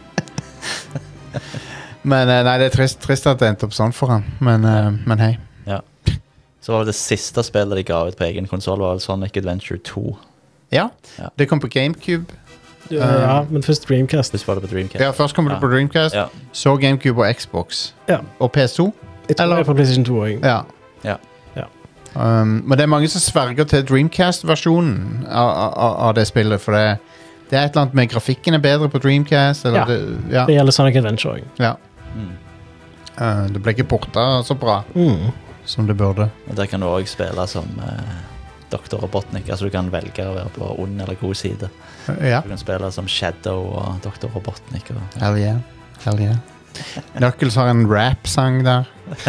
Men eh, nei, det er trist, trist at det endte opp sånn for han. Men, eh, men hei. Så var det det siste spillet de ga ut på egen konsoll, var Sonic Adventure to. Ja, Ja. det kom på GameCube. Ja, men først Dreamcast. Hvis var det på Dreamcast. Ja, Først kom det Ja. på Dreamcast, Ja. så GameCube og Xbox. Ja. Og P S to. Jeg tror Eller- det er på PlayStation to òg. Ja. Ja. Ja. Um, men det er mange som sverger til Dreamcast-versjonen av, av, av det spillet, for det, det er et eller annet med grafikken er bedre på Dreamcast. Eller Ja. det, ja. Det gjelder Sonic Adventure òg. ja. Mm. Uh, det ble ikke porta så bra Mm. som det burde. Og der kan du òg spille som uh, doktor Robotnik. Altså du kan velge å være på ond eller god side. Uh, ja. Du kan spille som Shadow og doktor Robotnik. Og, Hell yeah. Hell yeah. Knuckles har en rap-sang der.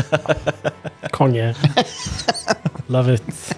Konge. Love it.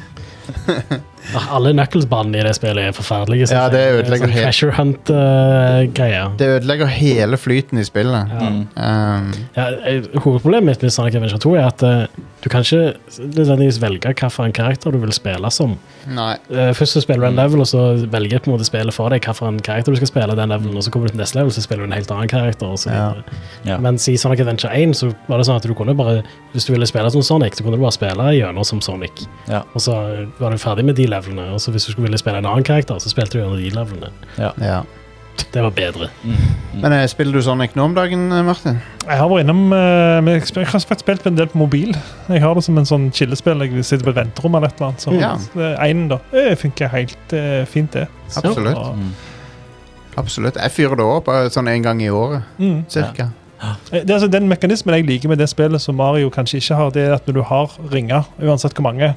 Ah, Alle Knuckles-banene i det spillet er forferdelige. synes Ja, det jeg. ødelegger sånn helt- Treasure Hunt-greier. Det ødelegger hele flyten i spillet. Ja. mm. Um, Ja, eh, hovedproblemet mitt med Sonic Adventure to er at eh, du kan ikke nødvendigvis velge hvilken karakter du vil spille som. nei. Eh, først så spiller du en level, og så velger på en måte spillet for deg hvilken karakter du skal spille den levelen, og så kommer du til neste level, så spiller du en helt annen karakter. Og så Ja. videre. Ja. Mens i Sonic Adventure one så var det sånn at du kunne bare, hvis du ville spille som Sonic, så kunne du bare spille gjennom som Sonic. Ja. Og så var du ferdig med de levelene, og så hvis du skulle ville spille en annen karakter, så spilte du gjennom de levelene. Ja. Det var bedre. Mm. Mm. Men eh, spiller du Sonic nå om dagen, eh, Martin? Jeg har vært innom eh, men Jeg jeg har faktisk spilt en del på mobil. Jeg har det som en sånn chillespill. Jeg sitter på et venterom eller et eller annet. Så Ja. det ene da, det funker helt eh, fint, det. Så, Absolutt. Mm. Absolutt. Jeg fyrer det opp eh, sånn en gang i året, Mm. cirka. Eh, Det er altså Den mekanismen jeg liker med det spillet som Mario kanskje ikke har, det er at når du har ringer, uansett hvor mange,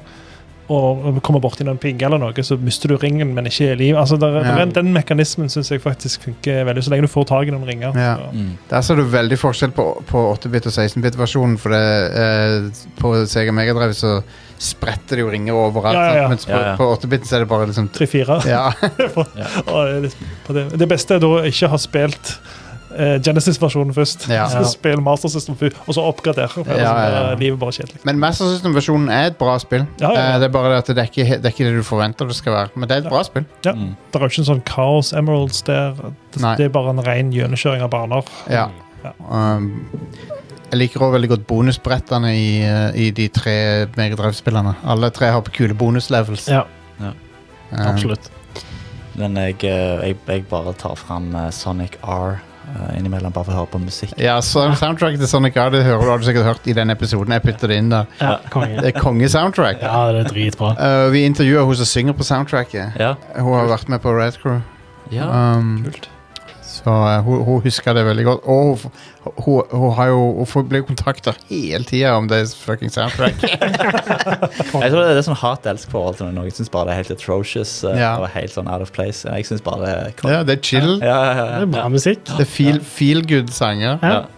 og kommer borti noen pigger eller noe, så mister du ringen, men ikke liv. Altså, der, Ja. der, den mekanismen syns jeg faktisk funker veldig, så lenge du får tak i noen ringer. Ja. Så. Mm. Der ser du veldig forskjell på, på åtte-bit og seksten-bit-versjonen, for det, eh, på Sega Mega Drive så spretter det jo ringer overalt, Ja, ja, ja. sant? mens på, Ja, ja. på åtte-biten så er det bare liksom Tre-fire. Ja. Og det, er litt på det. det beste er da å ikke ha spilt eh, Genesis-versjonen først. Ja. Så spill Master System først, og så oppgradere. For ellers Ja, ja, ja. er livet bare kjedelig. Men Master System-versjonen er et bra spill. Ja, ja, ja. Eh, det er bare det at det er, ikke, he- det er ikke det du forventer det skal være, men det er et bra spill. Ja. Mm. Det er jo ikke en sånn Chaos Emeralds der. Det, Nei. det er bare en ren gjennomkjøring av baner. Ja. Ja. Um, jeg liker også veldig godt bonusbrettene i, eh, i de tre Mega Drive-spillene. Alle tre har på kule bonuslevels. Ja, Um, absolutt. Men jeg, eh, jeg, jeg bare tar fram eh, Sonic R eh, innimellom, bare for å høre på musikk. Ja, så soundtrack til Sonic R, det hører du, har du sikkert hørt i den episoden. Jeg putter det inn der. Ja, konge. Det er konge-soundtrack. Ja, det er dritbra. Uh, vi intervjuer hun som synger på soundtracket. Ja. Hun har vært med på Red Crew. Ja. Um, Kult. så Så uh, hun, hun husker det veldig godt. Og hun, hun, hun, har jo, hun får- blir kontaktet hele tiden om det fucking soundtrack. Jeg tror det er sånn hat-elsk-forhold til noen. Jeg synes bare det er helt atrocious uh, Ja. og helt sånn out of place. Jeg synes bare det er kom- Ja, det er chill. Ja, ja, ja, Det ja. er bra musikk. Det er feel, feel good sanger. Ja. Ja.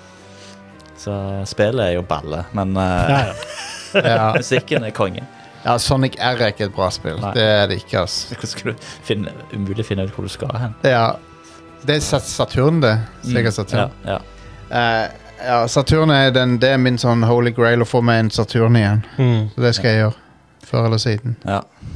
Så spillet er jo balle, men uh, Ja, ja. Ja. musikken er konge. Ja, Sonic R er ikke et bra spill. Nei. Det er det ikke, ass. Hvordan skal du finne, umulig finne ut hvor du skal hen? Ja. Det er Sa- Saturn, det. Sega Saturn. Ja, ja. Eh, ja, Saturn er, den, det er min sånn holy grail å få med en Saturn igjen. Mm. Så det skal jeg gjøre. Før eller siden. ja.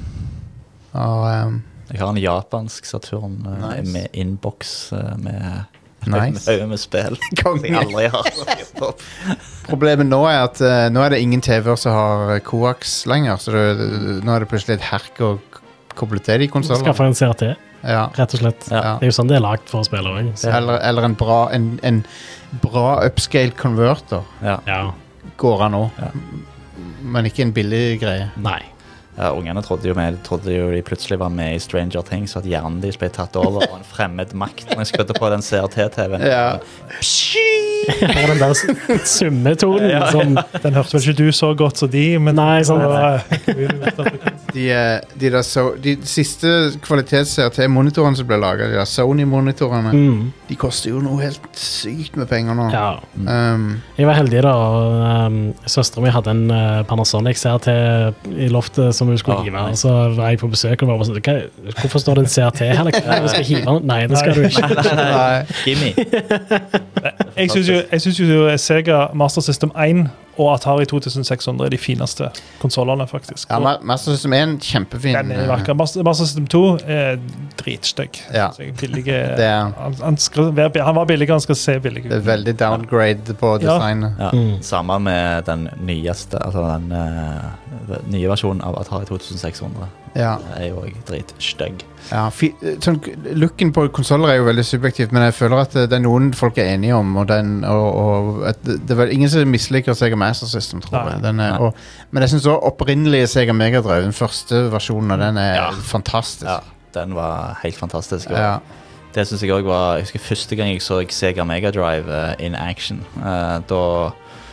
Og, ehm, Jeg har en japansk Saturn uh, Nice. med innboks uh, med Nice. høye med spill. Som jeg aldri har fyrt opp. Problemet nå er at eh, nå er det ingen T V-er som har eh, coax lenger, så det, nå er det plutselig et herk å k- koble til de konsollene. Skaffe en C R T, Ja. rett og slett. Ja. Ja. Det er jo sånn det er lagt for å spille også. Eller, eller en bra en, en bra upscale converter Ja. Ja. går an nå. Ja. Men ikke en billig greie. Nei. Ja, ungene trodde jo, med, trodde jo de plutselig var med i Stranger Things, og at hjernen deres ble tatt over av en fremmed makt når jeg skrudde på den C R T-T-V-en. Ja. Her er den der s- summetonen Ja, ja. som Den hørte vel ikke du så godt som de, men Nei, sant. De, eh, de, der so de siste kvalitets-C R T-monitorene som ble laget, de der Sony-monitorene, mm. de koster jo noe helt sykt med penger nå. Ja. Um, Jeg var heldig, da. og um, Søsteren min hadde en uh, Panasonic C R T i loftet som hun skulle Ah, hive. nice. Og så var jeg på besøk og bare sånn "Hva- Hvorfor står det en C R T her? Hva, du skal hive den? Nei, det skal du ikke. nei. Gimme. jeg syns jo, jeg synes jo Sega Master System én og Atari to tusen seks hundre er de fineste konsollene, faktisk. Ja, Ma- Master System er en kjempefin. Den er eh, vakker. Master, Master System to er dritstygg. Ja. Så jeg er billige, Det er- han, han, skal være, han var billig, han skal se billig Det er ut. veldig downgrade på Ja. designet. Ja, Mm. samme med den nyeste, altså den uh, nye versjonen av Atari to tusen seks hundre. Ja. Det er jo også dritstygg. Ja, fi, sånn, looken på konsoller er jo veldig subjektivt, men jeg føler at det, det er noen folk er enige om, og, den, og, og at det, det er vel ingen som misliker Sega Master System, tror Nei. jeg. Den er, Nei. og, men jeg synes også opprinnelige Sega Mega Drive, den første versjonen av den, er Ja. fantastisk. Ja, den var helt fantastisk. Og Ja. Det synes jeg også var, jeg husker første gang jeg så Sega Mega Drive uh, in action. Uh, da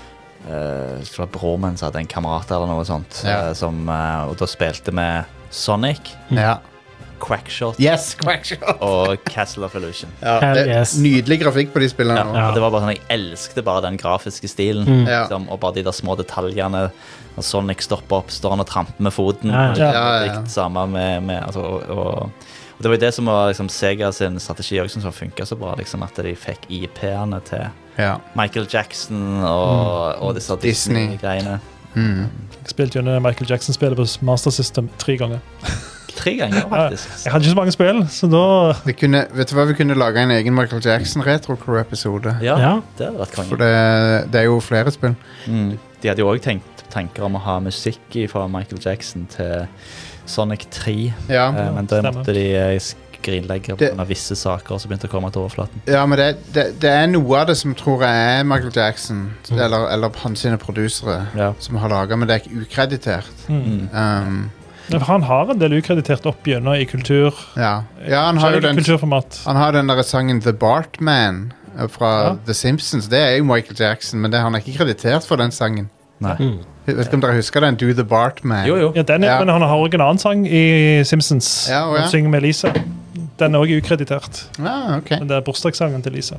uh, det var broren min som hadde en kamerat eller noe sånt, Ja. uh, som, uh, og da spilte vi Sonic, Ja. Quackshot Yes, Quackshot! og Castle of Illusion. Ja, Hell det er yes. nydelig grafikk på de spillene Ja, nå. Ja. og det var bare sånn, Jeg elsket bare den grafiske stilen. Mm. Ja. Liksom, og bare de der små detaljene. Når Sonic stopper opp, står han og tramper med foten. Ja, Og ja. det er Ja, ja, ja. likt samme med, med altså, og, og, og det var jo det som var liksom, Sega sin strategi også, som funka så bra. Liksom, at de fikk I P-ene til Ja. Michael Jackson og, og disse Disney. Disney-greiene. Mm. Jeg spilte jo Michael Jackson-spillet på Master System tre ganger. Tre ganger, faktisk. Jeg hadde ikke så mange spill, så da Vi kunne, vet du hva, vi kunne lage en egen Michael Jackson retro-crew-episode. Ja, Ja. det hadde vært For konge. det, det er jo flere spill. Mm. De hadde jo òg tenkt tanker om å ha musikk fra Michael Jackson til Sonic tre. Ja, Eh, men det stemmer. måtte de eh, skrinlegge Det- pga. visse saker som begynte å komme til overflaten. ja men det, det, det er noe av det som tror jeg er Michael Jackson, eller, eller hans sine produsere, Ja. som har laget, men det er ikke ukreditert. mm. Mm. Um, Ja, for Han har en del ukreditert opp gjennom i kultur. ja. ja, han har jo den, kulturformat. han har den der sangen The Bartman eh, fra Ja. The Simpsons. Det er jo Michael Jackson, men det, han er ikke kreditert for den sangen. Nei. Mm. Jeg vet ikke om dere husker den? Do the Bartman. Jo, jo. Ja, den er, Ja. Men han har også en annen sang i Simpsons. Ja, å ja. Han synger med Lisa. Den er også ukreditert. Ah, ok, Men det er bursdagssangen til Lisa.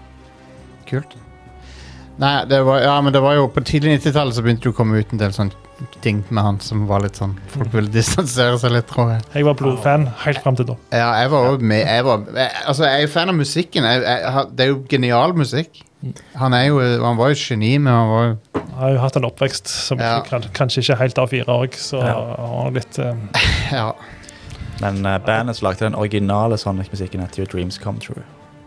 kult. Nei, det var, ja, men det var jo på tidlig nitti-tallet så begynte det å komme ut en del sånn ting med han som var litt sånn folk ville distansere seg litt, tror jeg. Jeg var blodfan helt fram til da. Ja, jeg var også med. Jeg, var, jeg, altså, jeg er jo fan av musikken. Jeg, jeg, har- det er jo genial musikk. Han, er jo, han var jo et geni, men han var jo Jeg har jo hatt en oppvekst som Ja. ikke, kan, kanskje ikke er helt A fire òg, så Ja. han har litt eh, Ja. Men uh, bandet som lagde den originale Sonic-musikken, heter jo Dreams Come True.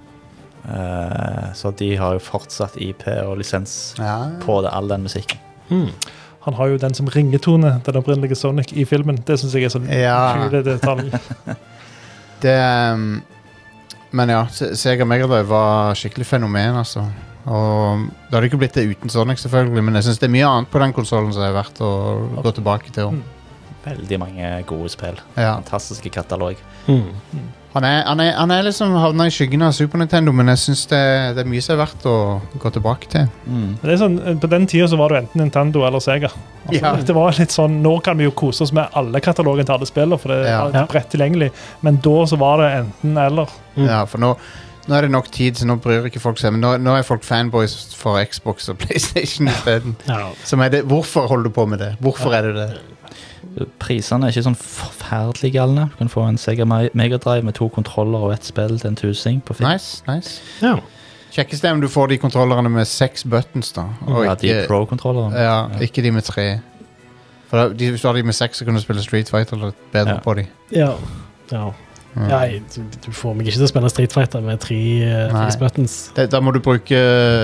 Eh, så de har jo fortsatt I P og lisens ja. på det, all den musikken. Mm. Han har jo den som ringetone, den opprinnelige Sonic, i filmen. Det syns jeg er sånn Ja. kule detalj. Det um, Men ja, Se- Sega Mega Drive var skikkelig fenomen, altså. Og det hadde ikke blitt det uten Sonic, selvfølgelig, men jeg syns det er mye annet på den konsollen som er verdt å gå tilbake til. Mm. Veldig mange gode spill. Ja. Fantastiske katalog. Mm. Han er, han, er, han er liksom havnet i skyggen av Super Nintendo, men jeg synes det, det er mye som er verdt å gå tilbake til. Mm. Det er sånn, på den tiden så var det enten Nintendo eller Sega. Altså, Ja. Det var litt sånn, nå kan vi jo kose oss med alle katalogen til alle spiller, for det er Ja. ja. bredt tilgjengelig. Men da så var det enten eller. Mm. Ja, for nå, nå er det nok tid, så nå bryr ikke folk seg. Men nå, nå er folk fanboys for Xbox og PlayStation i stedet. Ja. Som er det, hvorfor holder du på med det? Hvorfor er det det? Prisene er ikke sånn forferdelig galne. Du kan få en Sega Megadrive med to kontroller og ett spill til en tusing på film. Nice, nice. Ja. Kjekkest er om du får de kontrollerne med seks buttons da. Og Ja, de ikke, Pro-kontrollerne. ja, ikke de med tre. For da, de, hvis du har de med seks, så kan du spille Street Fighter eller bedre Ja. på de. Ja. ja. Mm. ja jeg, du, du får meg ikke til å spille Street Fighter med tre uh, Nei. buttons. Det, da må du bruke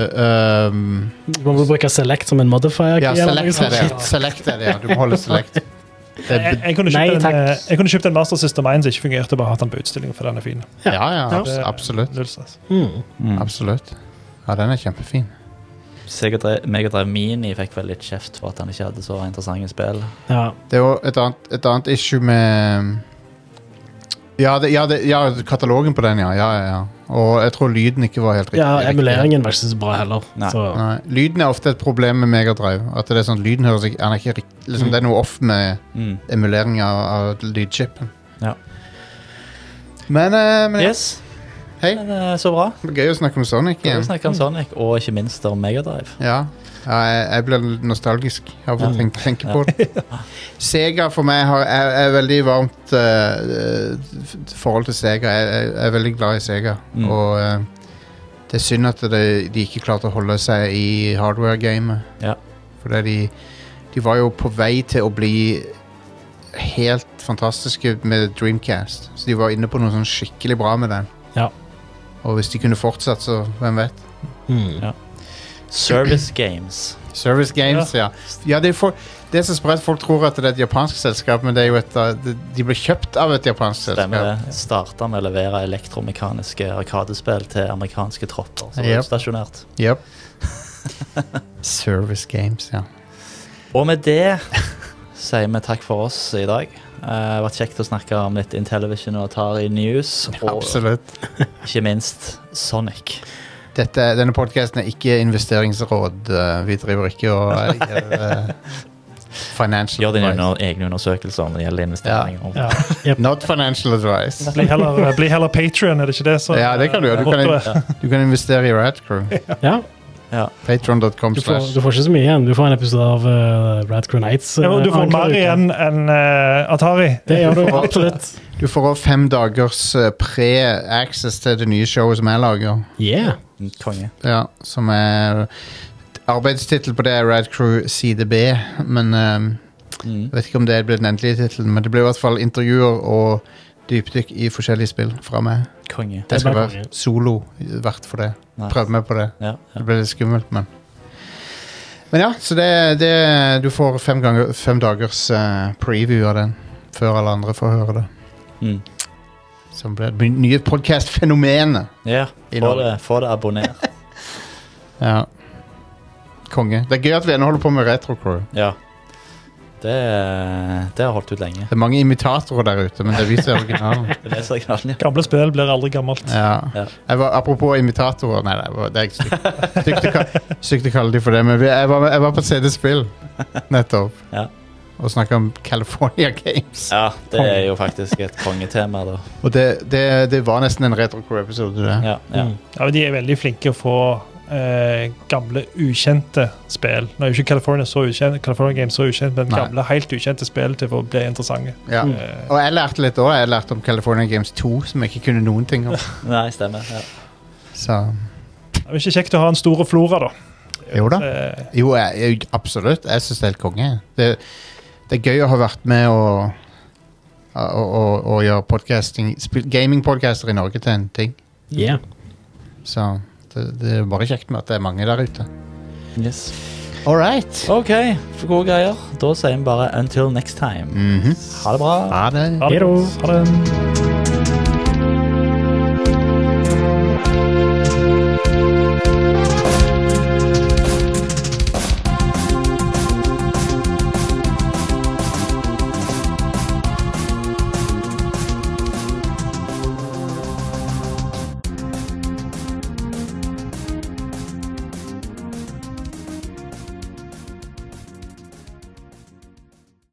um, Du må bruke Select som en modifier. Ja, eller noe select er det. sånt. Select er det, ja. Du må holde select. Det er, Jeg, jeg, kunne Nei, kjøpt en, takk. eh, jeg kunne kjøpt en Master System one som ikke fungerte, bare hatt den på utstilling, for den er fin. ja, ja, abs Det er absolutt. null stress. Mm. Mm. Absolutt. Ja, den er kjempefin. Sega Dri- Megadrive Mini fikk vel litt kjeft for at han ikke hadde så interessante spill. Ja. Det er jo et annet, et annet issue med ja, det, ja, det, ja, katalogen på den, ja. ja, ja, ja. Og jeg tror lyden ikke var helt riktig. ja, riktig. emuleringen var ikke så bra heller. Nei. Så, Nei, lyden er ofte et problem med Megadrive. At det er sånn, lyden høres ikke, han er ikke rikt- liksom, Mm. Det er noe off med Mm. emulering av, av lydchipen. Ja. Men, eh, men ja. Yes, Hei, men, eh, så bra. det er gøy å snakke om Sonic Vi igjen. snakker om Sonic, og ikke minst om Megadrive. Ja, ja jeg, jeg blir nostalgisk av å Ja. tenke, tenke på det. Sega for meg har, er, er veldig varmt uh, forhold til Sega. Jeg, jeg er veldig glad i Sega. Mm. Og eh, det er synd at det, de ikke klarte å holde seg i hardware-gamet. Ja. For det de, de var jo på vei til å bli helt fantastiske med Dreamcast. Så de var inne på noe sånn skikkelig bra med den. Ja. Og hvis de kunne fortsatt, så hvem vet? mm. Ja. Service Games. Service Games, ja. Ja, det, er for, det er så spredt. Folk tror at det er et japansk selskap, men det er jo et, uh, de, de ble kjøpt av et japansk Stemmer selskap. det. Starta med å levere elektromekaniske arkadespill til amerikanske tropper som Yep. var utstasjonert. Yep. Service Games, ja. Og med det sier vi takk for oss i dag. Eh, Det har vært kjekt å snakke om litt Intellivision og Atari News, og Absolutt. ikke minst Sonic. Dette, denne podcasten er ikke investeringsråd. uh, Vi driver ikke og uh, gjør uh, financial Gjør dine advice. under, egne undersøkelser når det gjelder investeringer. Ja. Yep. Not financial advice. Bli heller, bli heller Patreon, er det ikke det? Så, Ja, det kan du gjøre. Du kan, du kan investere i Radcrew. ja. Ja. Patreon dot com Du, får, slash du får ikke så mye igjen. Du får en episode av uh, Radcrew Nights. Ja, uh, du får annenhver mer uke. igjen enn eh, Atari. Det gjør du absolutt. Du får også fem dagers uh, pre-access til det nye showet som jeg lager. Yeah. Konge. Ja, som er arbeidstittel på det er Radcrew side B, men um, Mm. jeg vet ikke om det blir den endelige tittelen, men det blir i hvert fall intervjuer og dypdykk i forskjellige spill fra meg. Konge. Det skal blir være konge. solo verdt for det. Nice. Prøv meg på det. Ja, ja. Det blir litt skummelt, men Men ja, så det, det du får fem, ganger, fem dagers uh, preview av den før alle andre får høre det. Mm. Som blir det nye podcast-fenomenet. Ja, I få Norge. det, få det abonnert. Ja. Konge. Det er gøy at vi ennå holder på med Retrocrew. Ja. Det, det har holdt ut lenge. Det er mange imitatorer der ute, men det er vi som er originalen. Det er så originalen, ja. Gamle spill blir aldri gammelt. Ja. Ja. Jeg var, apropos imitatorer. Nei, det var- det er stygt stygt å ka- stygt å kalle de for det, men vi, jeg, var, jeg var på C D-spill nettopp Ja. og snakket om California Games. Ja, det er jo faktisk et kongetema, da. Og det, det, det var nesten en Retrocrew-episode, det. Ja, ja. Mm. Ja, men de er veldig flinke å få eh, gamle, ukjente spill. Nå er jo ikke California, så ukjent, California Games så ukjent, men Nei. gamle, helt ukjente spill til å bli interessante. Ja. Mm. Eh, Og jeg lærte litt også. Jeg lærte om California Games to, som jeg ikke kunne noen ting om. Nei, stemmer. Ja. Så det er jo ikke kjekt å ha en store flora, da. jo da. Eh, Jo, jeg, jeg, absolutt. Jeg synes det er helt konge. Det, det er gøy å ha vært med og, og, og, og gjøre podcasting, spil- gaming-podcaster i Norge til en ting. Yeah. Så det, det er bare kjekt med at det er mange der ute. Yes. All right. OK, for gode greier. Da sier vi bare until next time. Mhm. Ha det bra. Ha det. ha det Hero. godt. Ha det.